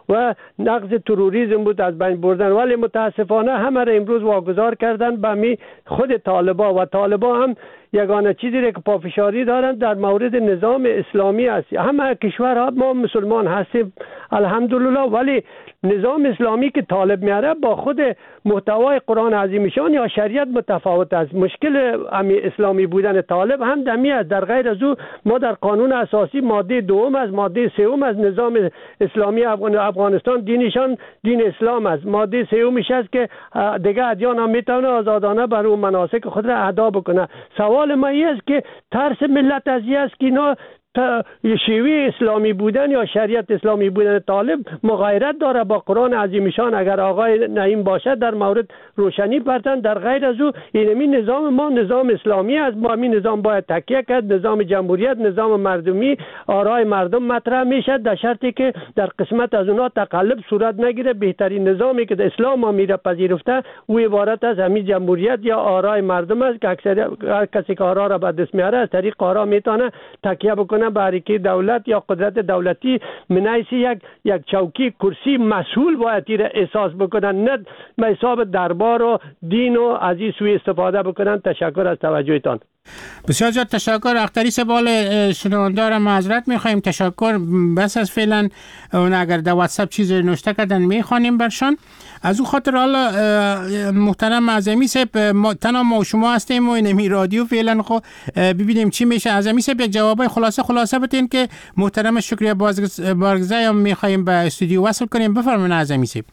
Speaker 14: و نقض تروریسم بود، از بین بردن. ولی متاسفانه همه را امروز واگذار کردن به خود طالبا و طالبا هم یگانه چیزی را که پافشاری دارند در مورد نظام اسلامی است. همه کشورها ما مسلمان هستیم الحمدلله، ولی نظام اسلامی که طالب میاره با خود محتوای قرآن عظیم شان یا شریعت متفاوت است. مشکل اسلامی بودن طالب هم دمی است. در غیر از او ما در قانون اساسی ماده 2 از ماده 3 از نظام اسلامی افغانستان دینشان دین اسلام است. ماده 3 است که دیگه ادیان هم میتونه آزادانه بر اون مناسک خود را ادا بکنه. سوال ما این است که ترس ملت از این است که اینا شیوه اسلامی بودن یا شریعت اسلامی بودن طالب مغایرت داره با قرآن عظیم شان. اگر آقای نعیم باشد در مورد روشنی پرتن. در غیر از او اینمی نظام ما نظام اسلامی است. ما همین نظام باید تکیه کرد. نظام جمهوریت، نظام مردمی، آرای مردم مطرح میشد در شرطی که در قسمت از اونا تقلب صورت نگیره. بهترین نظامی که اسلام ما میره پذیرفته او عبارت از همین جمهوریت یا آرای مردم است که اکثر کسی که آرا را به دست میاره از طریق آرا میتونه تکیه بکنه باریکی دولت یا قدرت دولتی. منایسی یک چوکی کرسی مسئول باید را احساس بکنن، نه به حساب دربار و دین و از این سوی استفاده بکنن. تشکر از توجهتان.
Speaker 6: بسیار زیاد تشکر. اختری سوال شنوندار معذرت میخوایم. تشکر. بس از فعلا اون اگر در واتساپ چیزی نوشته کردن میخوانیم برشان. از او خاطر حالا محترم اعظمی صاحب تنها ما و شما هستیم و اینمی رادیو فعلا خو ببینیم چی میشه. اعظمی صاحب یک جوابای خلاصه بتین که محترم شکریه بارگزای هم میخوایم به استودیو وصل کنیم. بفرمایید اعظمی صاحب.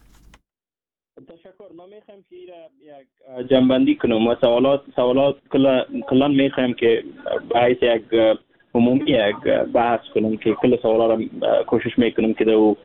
Speaker 7: تشکر. ما میخوایم که یک جنبندی کنم و سوالات کلا میخوایم که بحث یک عمومی یک بحث کنم که کل سوالا را کوشش میکنم که دو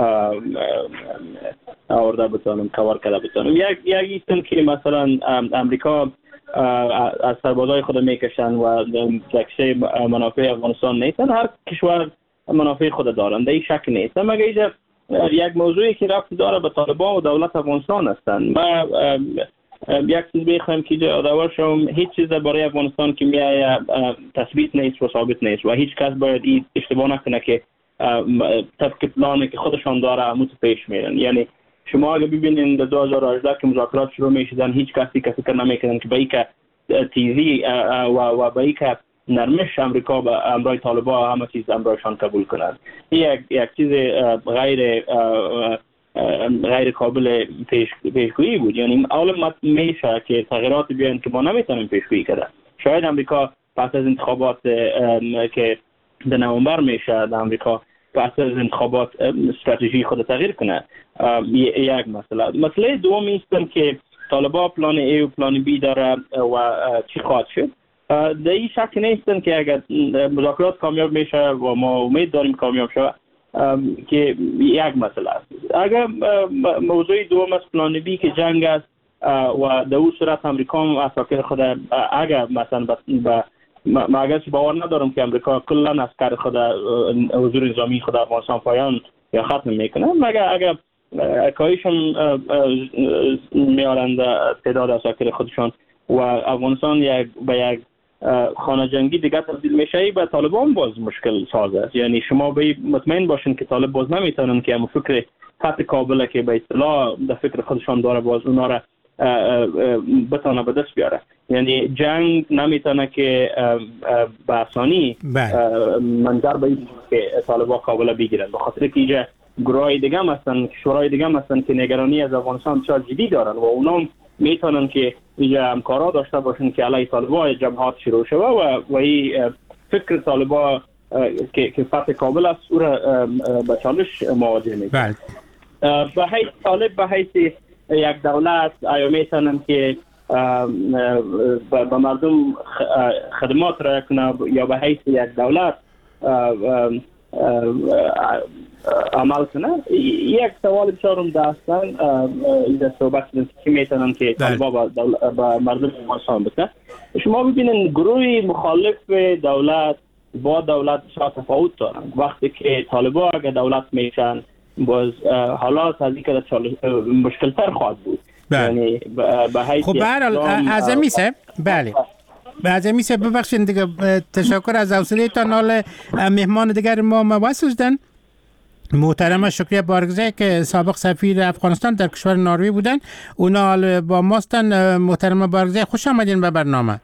Speaker 7: آورده بتانم کار کرده بتانم. یک ایستن که مثلا امریکا از سربازای خود میکشن و دکشه منافع افغانستان نیستن. هر کشور منافع خود دارن، در شک نیست. مگه اینجا یک موضوعی که ربط داره به طالبان و دولت افغانستان هستن. ما یک چیز میخوایم که یادآور شوم، هیچ چیز برای افغانستان که میایه تثبیت نیست و ثابت نیست و هیچ کس باید این اشتباه نکنه که طبق پلانی که خودشان داره همون پیش میرن. یعنی شما اگه ببینید در 2018 که مذاکرات شروع میشدن هیچ کسی که فکر نمیکردن که به این که تیزی و به این که نرمش امریکا به امرای طالبان همه چیز امرایشان قبول کنند. یک چیز غیر قابل پیشگویی بود. یعنی اول میشه که تغییرات بیان که ما نمیتونیم پیشگویی کنیم. شاید امریکا پس از انتخابات که در نوامبر میشه در امریکا پس از انتخابات استراتژی خود تغییر کنه. یک مسئله دوم است که طالبان پلان ای و پلان بی داره و چی خواهد شد. در این شک نیستن که اگر مذاکرات کامیاب میشه و ما امید داریم کامیاب شود که یک مسئله است. اگر موضوع دوم از پلان بی که جنگ است و در اون صورت امریکا هم اساکر خود اگر مثلا ما اگر باور ندارم که امریکا کلا از کار خود حضور نظامی خود افغانستان پایان یا ختم میکنه، مگر اگر کاهشون میارند تعداد اساکر خودشان و افغانستان به یک خانه جنگی دیگه تبدیل میشه، به طالبان باز مشکل ساز است. یعنی شما به مطمئن باشین که طالب باز نمیتونن که هم فکر خط کابل که به اصطلاح در فکر خودشان داره باز اونا را بتونه به دست بیاره. یعنی جنگ نمیتونه که به آسانی منجر به این که طالبان کابل بگیرن، به خاطر که اینجا گروهای دیگه هم هستن، کشورهای دیگه هم هستن که نگرانی از افغانستان بسیار جدی دارن و اونا میتونن که اینجا همکارا داشته باشن که علیه طالبان جبهات شروع شده و این فکر طالبان که فتح کابل است او را به چالش مواجه میکنه. به حیث طالب به حیث یک دولت آیا میتونن که به مردم خدمات را کنه یا به حیث یک دولت عمل کنه؟ یک سوال بسیارم داشتن اینجا صحبت کردن که میتونن که طالبان به مردم افغانستان بکنه. شما ببینید گروه مخالف دولت با دولت بسیار تفاوت دارن. وقتی که طالبان اگر دولت میشن باز حالات از این که مشکل تر خواهد بود. یعنی به حیث
Speaker 6: خب برحال اعظمی صاحب بله اعظمی صاحب ببخشید دیگه تشکر از حوصله تان. حال مهمان دیگر ما وصل شدن محترمه شکریه بارگزای که سابق سفیر افغانستان در کشور نروژ بودن، اونا با ماستن. محترمه بارگزای خوش آمدین به برنامه.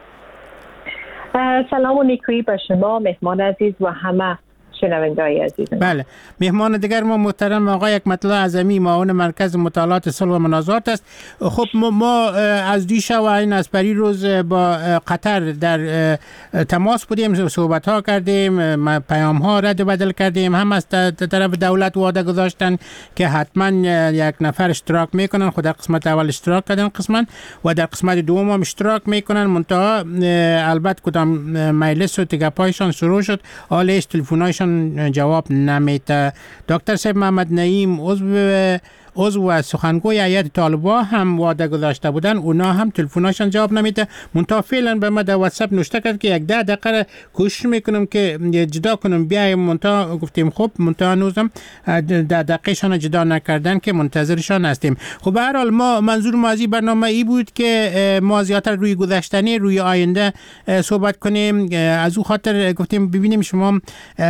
Speaker 15: سلام و نیکویی به شما مهمان عزیز و همه شنوندگان عزیز.
Speaker 6: بله، مهمان دیگر ما محترم آقای حکمت‌الله اعظمی، معاون مرکز مطالعات صلح و منازعات است. خب ما از دیشب و این از پری روز با قطر در تماس بودیم، صحبت ها کردیم، پیام ها رد و بدل کردیم. هم از طرف دولت وعده گذاشتن که حتما یک نفر اشتراک میکنن، خود در قسمت اول اشتراک کردن قسما و در قسمت دوم هم اشتراک میکنن. منتها البته کدام مجلس و تگپایشان شروع شد، حالش تلفنایشان جواب نمیده. دکتر صاحب محمد نعیم عضو و سخنگوی هیئت طالبان هم وعده گذاشته بودن، اونا هم تلفناشون جواب نمیده. منتها فعلا به ما در واتساپ نوشته کرد که یک 10 دقیقه کوشش میکنم که جدا کنم بیایم. منتها گفتیم خب، منتها هنوزم 10 دقیقهشان جدا نکردن که منتظرشان هستیم. خب به هر حال ما منظور ما از این برنامه ای بود که ما زیادتر روی گذشتنی، روی آینده صحبت کنیم. از او خاطر گفتیم ببینیم شما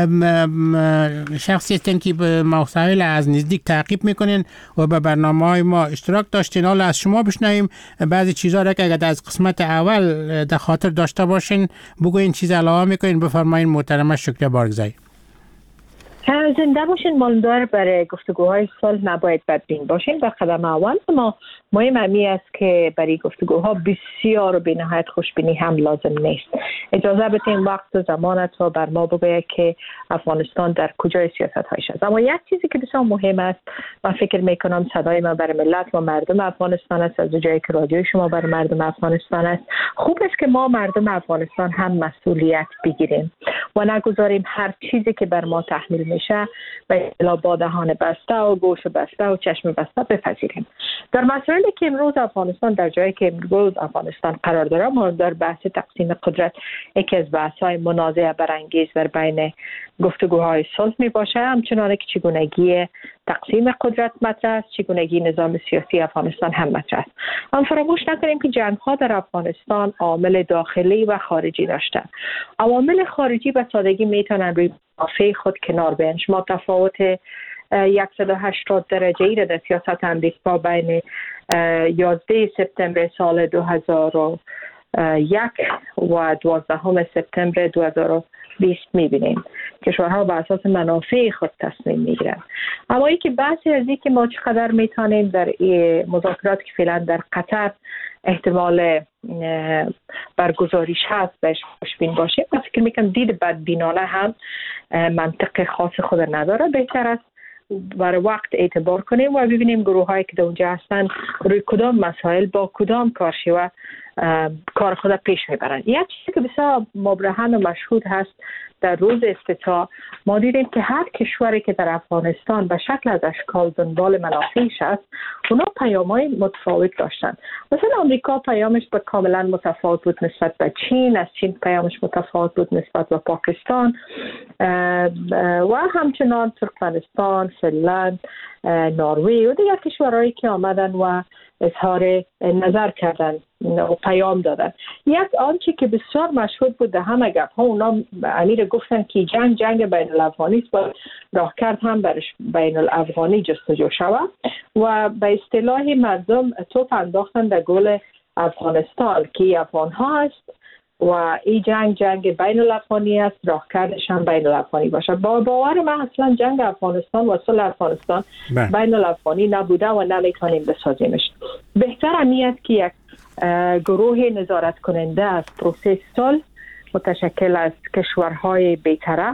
Speaker 6: شخصی هستین که مسائل از نزدیک تعقیب میکنین و به برنامه‌های ما اشتراک داشتین. حالا از شما بشنویم بعضی چیزا را که اگر از قسمت اول در خاطر داشته باشین بگوین، چیز علاوه میکنین. بفرمایین محترمه شکریه بارگزایی.
Speaker 15: زنده باشین. ماندار برای گفتگوهای صلح نباید بدبین باشین. در قدم اول ما مهم امی است که برای گفتگوها بسیار و بی‌نهایت خوشبینی هم لازم نیست. اجازه بدین وقت و زمانت رو بر ما بگوید که افغانستان در کجای سیاست هایش است. اما یک چیزی که بسیار مهم است، من فکر میکنم صدای ما برای ملت و مردم افغانستان است، از جایی که رادیوی شما برای مردم افغانستان است. خوب است که ما مردم افغانستان هم مسئولیت بگیریم و نگذاریم هر چیزی که بر ما تحمیل میشه به اصطلاح با دهان بسته و گوش بسته و چشم بسته بپذیریم. در مسائلی که امروز افغانستان، در جایی که امروز افغانستان قرار داره، ما در بحث تقسیم قدرت یکی از بحث‌های منازعه برانگیز در بین گفتگوهای صلح می باشه. همچنانه که چگونگی تقسیم قدرت مطرح است، چگونگی نظام سیاسی افغانستان هم مطرح است. اما فراموش نکنیم که جنگ‌ها در افغانستان عامل داخلی و خارجی داشتند. عوامل خارجی به سادگی میتونن روی منافع خود کنار بیان. شما تفاوت 180 درجه‌ای را در سیاست امریکا بین 11 سپتامبر سال 2001 و 12 سپتامبر 2020 می‌بینیم. کشورها بر اساس منافع خود تصمیم می‌گیرند. اما اینکه بحثی از اینکه ما چقدر می‌تونیم در مذاکرات که فعلا در قطر احتمال برگزاریش هست بهش خوشبین باشیم، من فکر می‌کنم دید بدبینانه هم منطق خاص خود نداره. بهتر است برای وقت اعتبار کنیم و ببینیم گروه‌هایی که در اونجا هستن روی کدام مسائل با کدام کارشیوه کار خود پیش میبرن. یک چیزی که بسیار مبرهن و مشهود هست، در روز افتتاح ما دیدیم که هر کشوری که در افغانستان به شکل از اشکال دنبال منافعش است، اونا پیام‌های متفاوت داشتن. مثلا آمریکا پیامش به کاملا متفاوت بود نسبت به چین، از چین پیامش متفاوت بود نسبت به پاکستان و همچنان ترکمنستان، فنلند، نروژ و دیگر کشورهایی که آمدن و اظهار نظر کردن و پیام دادن. یک آنچه که بسیار مشهود بود در همه گپ ها، اونا امیر گفتن که جنگ بین الافغانی است و راهکرد هم برش بین الافغانی جستجو شود و به اصطلاح مردم توپ انداختن در گل افغانستان که افغان ها است و این جنگ بین الافغانی است، راهکردش هم بین الافغانی باشه. با باور من اصلا جنگ افغانستان و صلح افغانستان بین الافغانی نبوده و نمیتونیم بسازیمش. بهتر است که یک گروه نظارت کننده از پروسه صلح متشکل از کشورهای بی‌طرف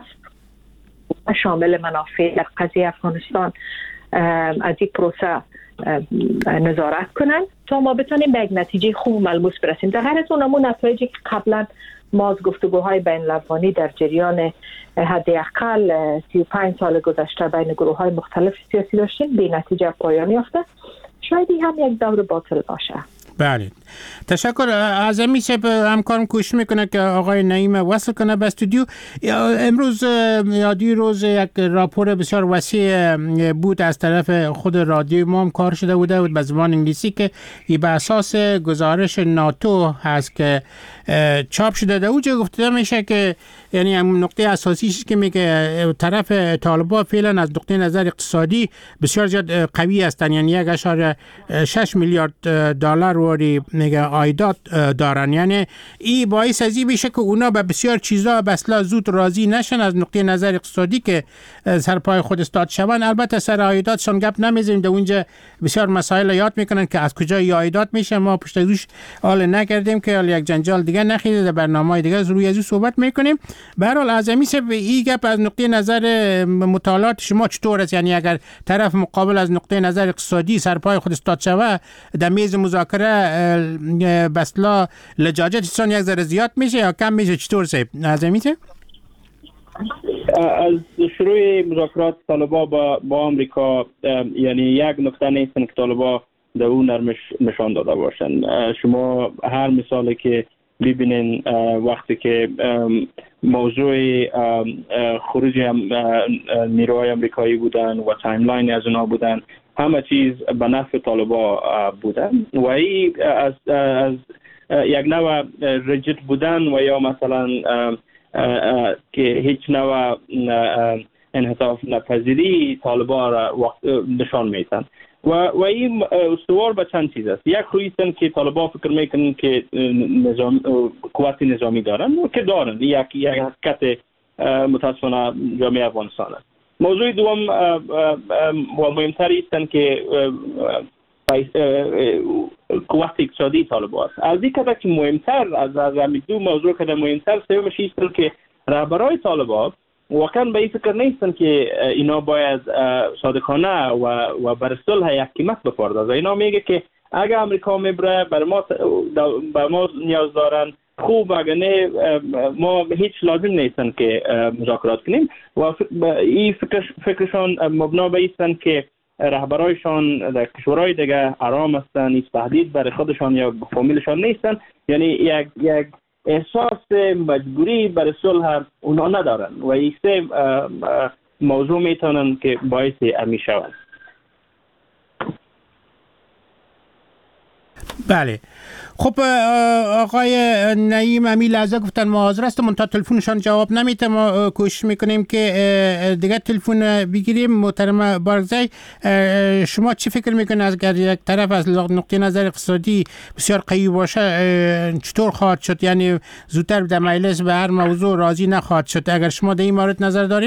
Speaker 15: شامل منافع در قضیه افغانستان از این پروسه نظارت کنن تا ما بتونیم به یک نتیجه خوب ملموس برسیم. در هر از اونمون نتایجی که قبلا ما از گفتگوهای بین الافغانی در جریان حداقل 35 سال گذشته بین گروه‌های مختلف سیاسی داشتیم، به نتیجه پایان یافته. شاید هم یک دور باطل باشه.
Speaker 6: بله. تشکر. اعظمی صاحب همکارم کوشش میکنه که آقای نعیم وصل کنه به استودیو. امروز یا دیروز یک راپور بسیار وسیع بود از طرف خود رادیو ما کار شده بوده به زبان انگلیسی که به اساس گزارش ناتو هست که چاپ شده در اونجا گفته میشه که یعنی نقطه اساسیش که میگه طرف طالبان فعلا از نقطه نظر اقتصادی بسیار زیاد قوی هستن، یعنی 1.6 میلیارد دلار وری میگه عایدات دارن. یعنی این باعث ازی میشه که اونا به بسیار چیزا بسلا زود راضی نشن از نقطه نظر اقتصادی که سر پای خود استاد شون. البته سر عایداتشون گپ نمیزنیم، در اونجا بسیار مسائل یاد میکنن که از کجا عایدات میشه. ما پشت روش حال نکردیم که یک جنجال دیگه نخیده، در برنامه‌های دیگه روی از صحبت میکنیم. به هر حال اعظمی صاحب این گپ از نقطه نظر مطالعات شما چطور است؟ یعنی اگر طرف مقابل از نقطه نظر اقتصادی سر پای خود استاد شوه در میز مذاکره بسلا لجاجتشون یک ذره زیاد میشه یا کم میشه؟ چطور صاحب اعظمی صاحب؟
Speaker 7: از شروع مذاکرات طالبان با آمریکا یعنی یک نقطه نیستن که طالبان در اون نرمش نشان داده باشن. شما هر مثالی که ببینین وقتی که موضوع خروج نیروهای آمریکایی بودن و تایملاین از اونا بودن، همه چیز به نفع طالبان بودن و این از یک نوع رجیت بودن و یا مثلا که هیچ نوع انحطاف نپذیری طالبان را نشان میتن و این استوار به چند چیز است. یک رویستن که طالبان فکر میکنن که قوت نظامی دارن و که دارن، یک حرکت متاسفانه جامعه افغانستان است. موضوع دوم و مهمتری استن که قوت اقتصادی طالبان است. از این کده که مهمتر از همین دو موضوع کده مهمتر سومش ایستن که رهبرای طالبان واقعا به این فکر نیستن که اینا باید صادقانه و بر صلح یک قیمت بپردازه. اینا میگه که اگر امریکا میبره بر ما نیاز دارن، خوب، اگر نه ما هیچ لازم نیستن که مذاکرات کنیم و این فکرشان مبنا به ایستن که رهبرایشان در کشورهای دیگه آرام هستن، هیچ تهدید برای خودشان یا فامیلشان نیستن، یعنی یک احساس مجبوری برای صلح اونا ندارن و این سه موضوع میتونن که باعث امی شوند.
Speaker 6: بله. خب آقای نعیم امی لحظه گفتن محاضر است، منتها تلفنشان جواب نمیده. ما کوشش میکنیم که دیگه تلفن بگیریم. محترم بارگزی، شما چی فکر میکنید اگر یک طرف از نقطه نظر اقتصادی بسیار قوی باشه چطور خواهد شد؟ یعنی زودتر در مجلس به هر موضوع راضی نخواهد شد؟ اگر شما در این مورد نظر دارین؟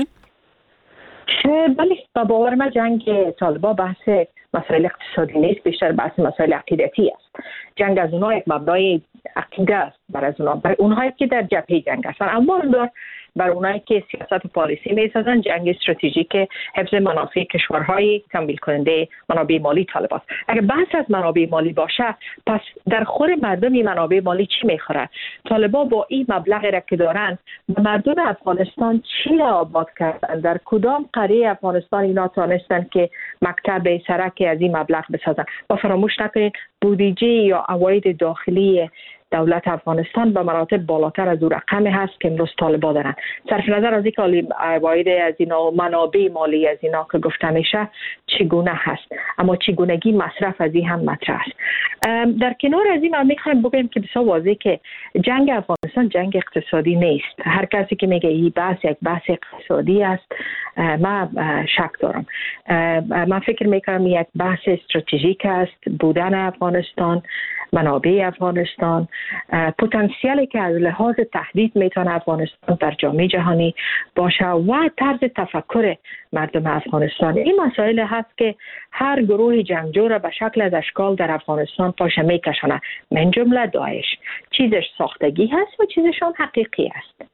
Speaker 15: بله، با باور من جنگ طالبان بحث مسائل اقتصادی نیست، بیشتر بحث مسائل عقیدتی است. جنگ از اونها یک مبنای عقیده است برای اونهایی که در جبهه جنگ هستن، اما برای اونایی که سیاست و پالیسی میسازن جنگ استراتژیک حفظ منافع کشورهای تمویل کننده منابع مالی طالبان است. اگر بحث از منابع مالی باشه، پس در خور مردم این منابع مالی چی میخوره؟ طالبان با این مبلغی را که دارن به مردم افغانستان چی را آباد کردن؟ در کدام قریه افغانستان اینا تانستن که مکتب سرک از این مبلغ بسازن؟ و فراموش نکنید بودجه یا عواید داخلی دولت افغانستان به مراتب بالاتر از اون رقمی هست که امروز طالبان دارن. صرف نظر از اینکه عواید از اینا منابع مالی از اینا که گفته میشه چگونه هست، اما چگونگی مصرف از این هم مطرح است. در کنار از این ما میخوایم بگیم که بسیار واضحه که جنگ افغانستان جنگ اقتصادی نیست. هر کسی که میگه این بحث یک بحث اقتصادی است من شک دارم. من فکر میکنم یک بحث استراتژیک است. بودن افغانستان، منابع افغانستان، پتانسیلی که از لحاظ تهدید میتونه افغانستان در جامعه جهانی باشه و طرز تفکر مردم افغانستان. این مسائل هست که هر گروه جنگجو را به شکل از اشکال در افغانستان پاشه میکشانه، من جمله داعش. چیزش ساختگی هست و چیزشان حقیقی است.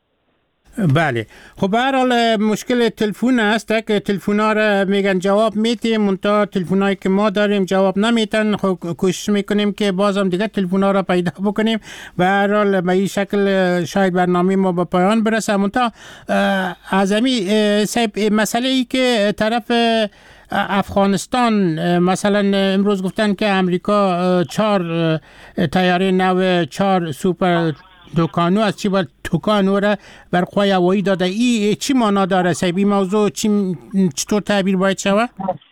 Speaker 6: بله. خب به هر حال مشکل تلفن است که تلفن‌ها را میگن جواب میدیم، منتها تلفن‌هایی که ما داریم جواب نمیتن. خب کوشش میکنیم که بازم دیگه تلفن‌ها را پیدا بکنیم. به هر حال به این شکل شاید برنامه ما به پایان برسه. منتها اعظمی صاحب مسئله ای که طرف افغانستان مثلا امروز گفتن که امریکا 4 طیاره نو 4 سوپر توکانو از چی بر توکانو را بر قوای هوایی داده. ای چی معنا داره؟ این موضوع چطور تعبیر باید شود؟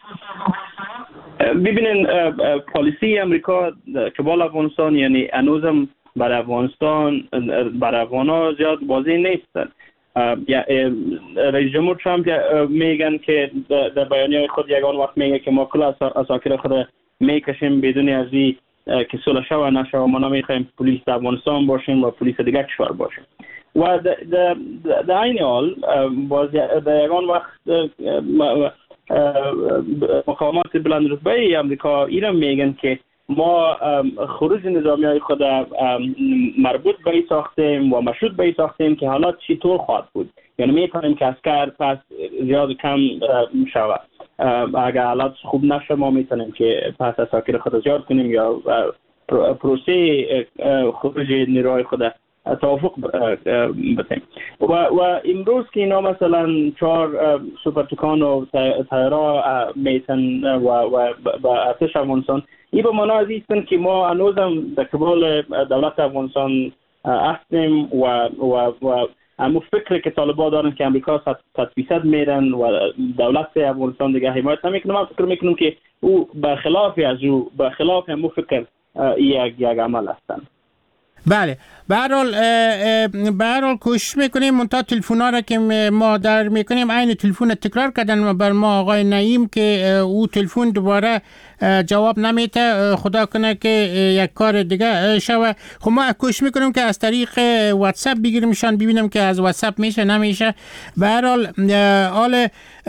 Speaker 7: ببینین پالیسی امریکا که بال افغانستان یعنی هنوزم برای افغانستان برای افغانا زیاد واضح نیستن. رئیس جمهور ترامپ میگن که در بیانیه خود یگان وقت میگه که ما کل اساکر خود میکشیم بدون از این که صلح شو نشو. ما نمیخوایم پلیس افغانستان باشیم و پلیس دیگر کشور باشیم. و در این حال در یگان وقت مقامات بلند رتبه امریکا ایران میگن که ما خروج نظامی های خود مربوط به این ساختیم و مشروط به این ساختیم که حالات چطور خواهد بود. یعنی میکنیم که اسکر پس زیاد کم شود. اگر حالات خوب نشه ما میتونیم که پس اساکر خود زیاد کنیم یا پروسه خروج نیروهای خود توافق بتیم. و امروز که اینا مثلا 4 سوپر توکان و طیاره میتن و با ارتش افغانستان، این به معنی از ایستن که ما هنوزم در قبال دولت افغانستان هستیم و همون فکر که طالبان دارن که امریکا 100% میرن و دولت افغانستان دیگه حمایت نمیکنه. من فکر میکنم که او برخلاف از او برخلاف همون فکر یک عمل هستن.
Speaker 6: بله، به هر حال کوشش میکنیم منتها تلفن‌ها را که ما در میکنیم عین تلفن تکرار کردن بر ما آقای نعیم که او تلفن دوباره جواب نمیده. خدا کنه که یک کار دیگه شوه. خب ما کوشش میکنیم که از طریق واتساپ بگیریمشان ببینیم که از واتساپ میشه نمیشه. به هر حال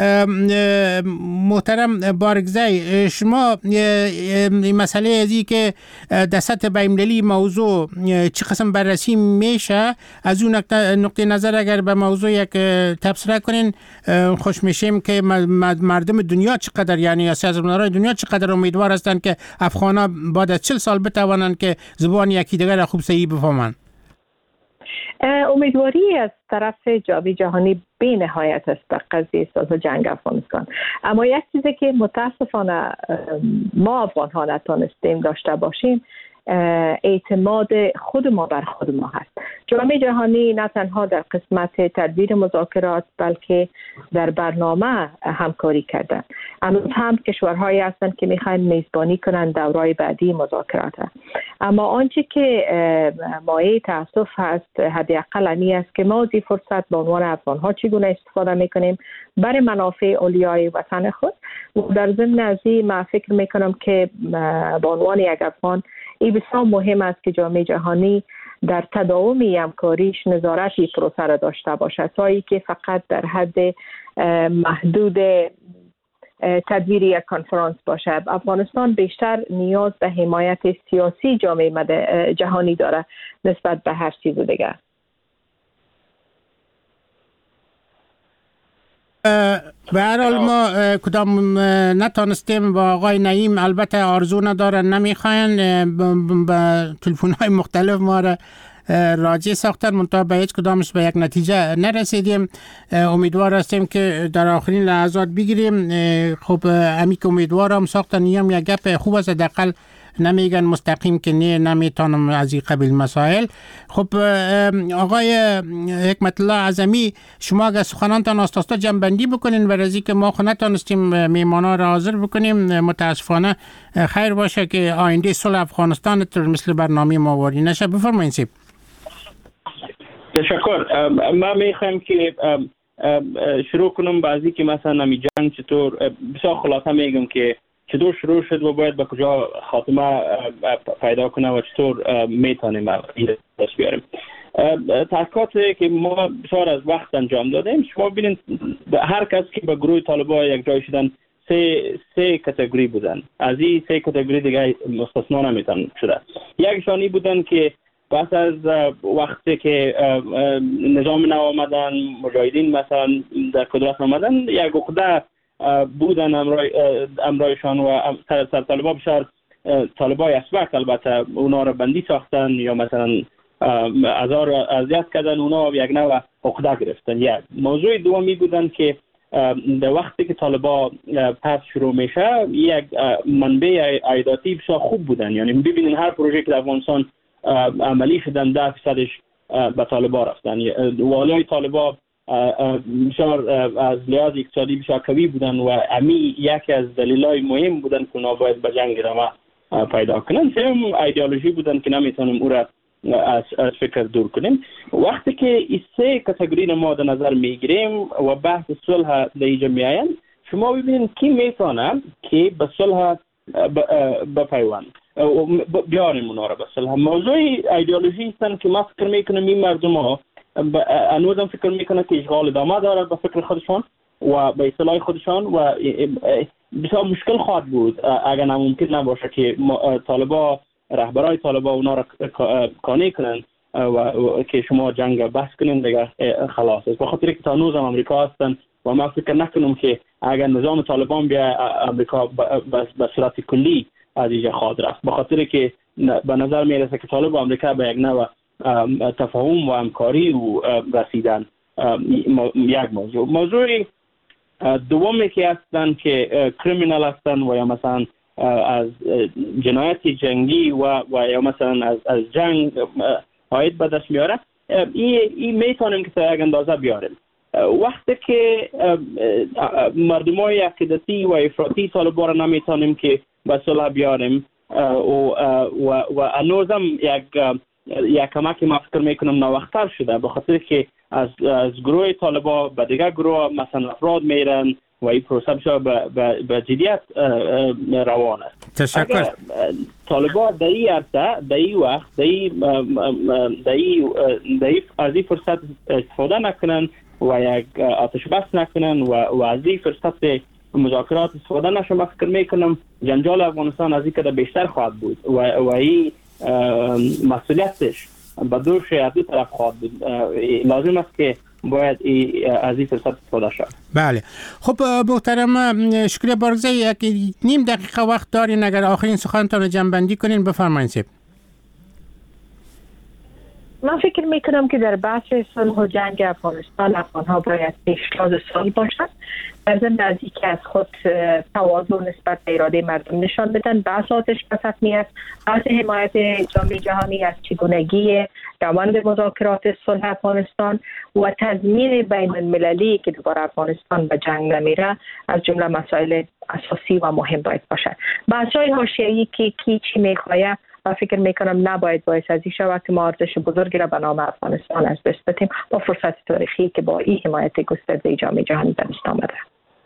Speaker 6: محترم بارگزی، شما مسئله ازی که در سطح بین‌المللی موضوع چه قسم بررسی میشه، از اون نقطه نظر اگر به موضوع یک تبصره کنین خوش میشیم که مردم دنیا چقدر یعنی سیاستمداران دنیا چقدر امیدوار هستند که افغان‌ها بعد از 40 سال بتوانند که زبان یکی دیگر را خوب صحیح بفهمند.
Speaker 15: امیدواری از طرف جامعه جهانی بی نهایت است در قضیه صلح جنگ افغانستان، اما یک چیزی که متاسفانه ما افغان‌ها نتونستیم داشته باشیم اعتماد خود ما بر خود ما هست. جامعه جهانی نه تنها در قسمت تدبیر مذاکرات بلکه در برنامه همکاری کردن. هم کشورهایی هستند که میخواین میزبانی کنن دورهای بعدی مذاکرات. اما آنچه که مایه تاسف هست حداقل امی است که ما از این فرصت به عنوان افغان‌ها چگونه استفاده میکنیم برای منافع اولیای وطن خود. و در ضمن از این من فکر میکنم که به عنوان یک افغان این بسیار مهم است که جامعه جهانی در تداوم همکاریش نظارتی پروسه را داشته باشد تا اینکه فقط در حد محدود تدبیر یک کنفرانس باشد. افغانستان بیشتر نیاز به حمایت سیاسی جامعه جهانی داره نسبت به هر چیز دیگر.
Speaker 6: به هر حال ما کدام نتانستیم با آقای نعیم، البته آرزو ندارن نمیخواین، با تلفن‌های مختلف ما را راجع ساختن منتها به هیچ کدامش به یک نتیجه نرسیدیم. امیدوار هستیم که در آخرین لحظات بگیریم. خب امی که امیدوارم ساختن نیم یک گپ خوب است، حداقل نمیگن مستقیم که نمیتونم از این قبیل مسائل. خب آقای حکمت الله اعظمی، شما اگر سخنانتان آستاستا جنبندی بکنین برای از که ما نتونستیم میمانا را حاضر بکنیم، متاسفانه خیر باشه که آینده صلح افغانستان مثل برنامه ما واری نشه. بفرمایید سیب.
Speaker 7: تشکر. ما میخوایم که شروع کنم بعضی که مثلا نمی جنگ چطور بسیار خلاصه میگم که چطور شروع شد و باید به کجا خاتمه پیدا کنه و چطور میتونیم دست بیاریم. تحقیقاتی که ما بسیار از وقت انجام دادیم، شما ببینید هر کس که به گروه طالبان یک جای شدن سه کاتگوری بودن. از این سه کاتگوری دیگه مستثنا نمیتونن شده. یکشانی بودن که پس از وقتی که نظام نو آمدن، مجاهدین مثلا در قدرت آمدن، یک عقده بودن امرایشان و طالبان بسیار طالبای اسبق البته اونا را بندی ساختن یا مثلا اذیت کردن، اونا یک نوع عقده گرفتن. یک موضوع دومی بودن که در وقتی که طالبا پس شروع میشه یک منبع عایداتی بسیار خوب بودن. یعنی ببینین هر پروژه که در افغانستان عملی شدن 10%ش به طالبا رفتن. والیای طالبا بسیار از لحاظ اقتصادی بسیار قوی بودن و امی یکی از دلایل مهم بودن که اونا باید به جنگ ادامه پیدا کنن. سوم ایدئولوژی بودن که نمیتونیم او را از فکر دور کنیم. وقتی که این سه کاتگوری ما در نظر میگیریم و بحث صلح در اینجا میاین، شما ببینید کی میتونه که به صلح بپیوند بیاریم اونا را به صلح. موضوع ایدئولوژی هستن که ما فکر میکنم این مردم ها هنوزم فکر میکنه که اشغال ادامه داره به فکر خودشان و به اصطلاح خودشان و بسیار مشکل خواهد بود اگر ناممکن نباشه که طالبا رهبرای طالبا اونا را قانع کنن و که شما جنگ بحث کنین دیگه خلاص است. بخاطر که تا هنوز هم امریکا هستن و من فکر نکنم که اگر نظام طالبان بیا امریکا به صورت کلی از اینجا خواهد رفت. بخاطر که به نظر میرسه که طالب و امریکا به یک نوع تفاهم و همکاری و رسیدن. یک موضوع دومی که هستن که کریمینال هستن و یا مثلا از جنایت جنگی و یا مثلا از جنگ عاید به دست میاره، این میتونیم که تا یک اندازه بیاریم. وقتی که مردمای عقیدتی و افراطی طالبان را نمیتونیم که به صلح بیاریم و هنوزم یک کمک ما فکر میکنم نوختر شده، بخاطر که از گروه طالبا به دیگر گروه مثلا افراد میرن و این پروسه بسیار به جدیت روان است.
Speaker 6: تشکر.
Speaker 7: طالبا در این عرصه، در این وقت، از این فرصت استفاده نکنن و یک آتش بس نکنن و از این فرصت مذاکرات استفاده نشه، من فکر میکنم جنجال افغانستان از این که بیشتر خواهد بود و این مسئولیتش به دوش از دو طرف خواهد بود. لازم است که باید از این فرصت استفاده شد.
Speaker 6: بله. خب محترم شکریه بارگزی، یک نیم دقیقه وقت دارین اگر آخرین سخنتان رو جمع‌بندی کنین بفرمایید. سیب
Speaker 15: من فکر میکنم که در بحث صلح و جنگ افغانستان افغان‌ها باید پیشتاز صلح باشند، در ضمن از اینکه از خود تواضع نسبت به اراده مردم نشان بدن. بحث آتش بس حتمی است، بحث حمایت جامعه جهانی از چگونگی روند مذاکرات صلح افغانستان و تضمین بین المللی که دوباره افغانستان به جنگ نمیره از جمله مسائل اساسی و مهم باید باشد. بحث‌های حاشیه‌ای که کی چی میخواه و فکر میکنم نباید باعث از این شود که ما ارزش بزرگی را به نام افغانستان از دست بدیم با فرصت تاریخی که با این حمایت گسترده جامعه جهانی به دست آمده.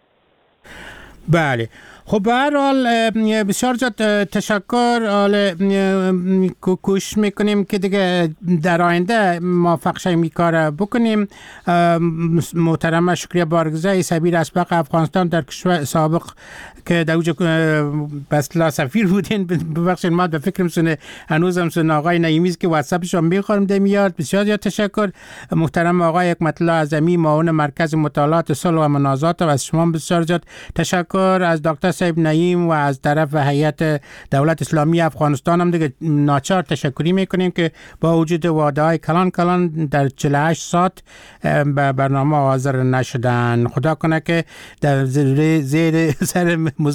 Speaker 6: بله. خب به هر حال بسیار زیاد تشکر. حال کوشش میکنیم که دیگه در آینده موفق شیم این کار بکنیم. محترم شکریه بارگزی سفیر اسبق افغانستان در کشور سابق که در اوج بسلا سفیر بودین، ببخشید ما به فکرم سونه هنوزم سونه آقای نعیمی که واتساپش هم میخورم ده میاد. بسیار زیاد تشکر. محترم آقای حکمت الله اعظمی معاون مرکز مطالعات صلح و مناظات و از شما بسیار زیاد تشکر. از دکتر صاحب نعیم و از طرف هیئت دولت اسلامی افغانستان هم دیگه ناچار تشکری میکنیم که با وجود وعده‌های کلان در 48 ساعت به برنامه حاضر نشدن. خدا کنه که در زیر سر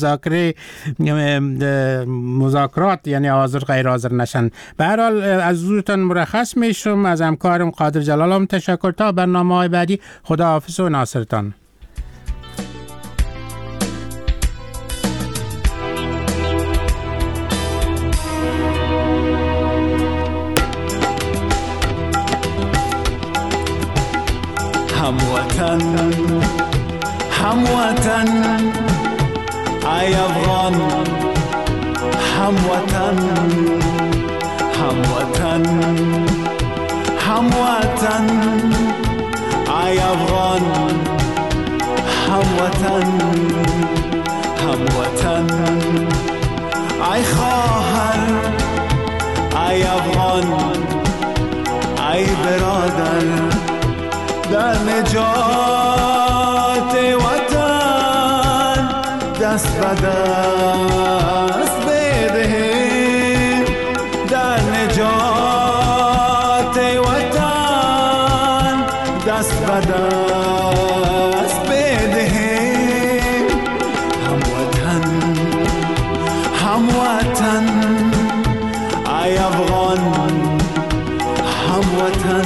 Speaker 6: مذاکرات یعنی حاضر غیر حاضر نشن. به هر حال از حضورتان مرخص میشم. از همکارم قادر جلالم تشکر. تا برنامه‌های بعدی خدا حافظ و ناصرتان.
Speaker 16: هموطن ای افغان، هموطن ای افغان، هموطن ای خواهر، ای افغان، ای برادر، در نجات وطن دست به دست بدهیم، در نجات وطن دست به دست بدهیم. هموطن ای افغان هموطن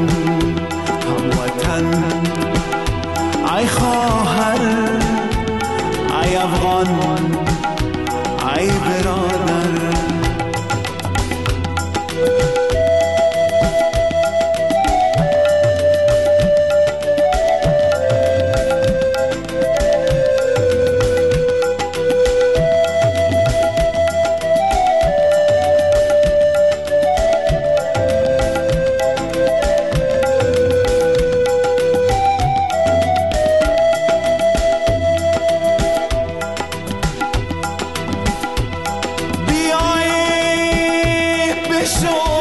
Speaker 16: هموطن ای خواهر ای افغان ای برادر بیایی بشو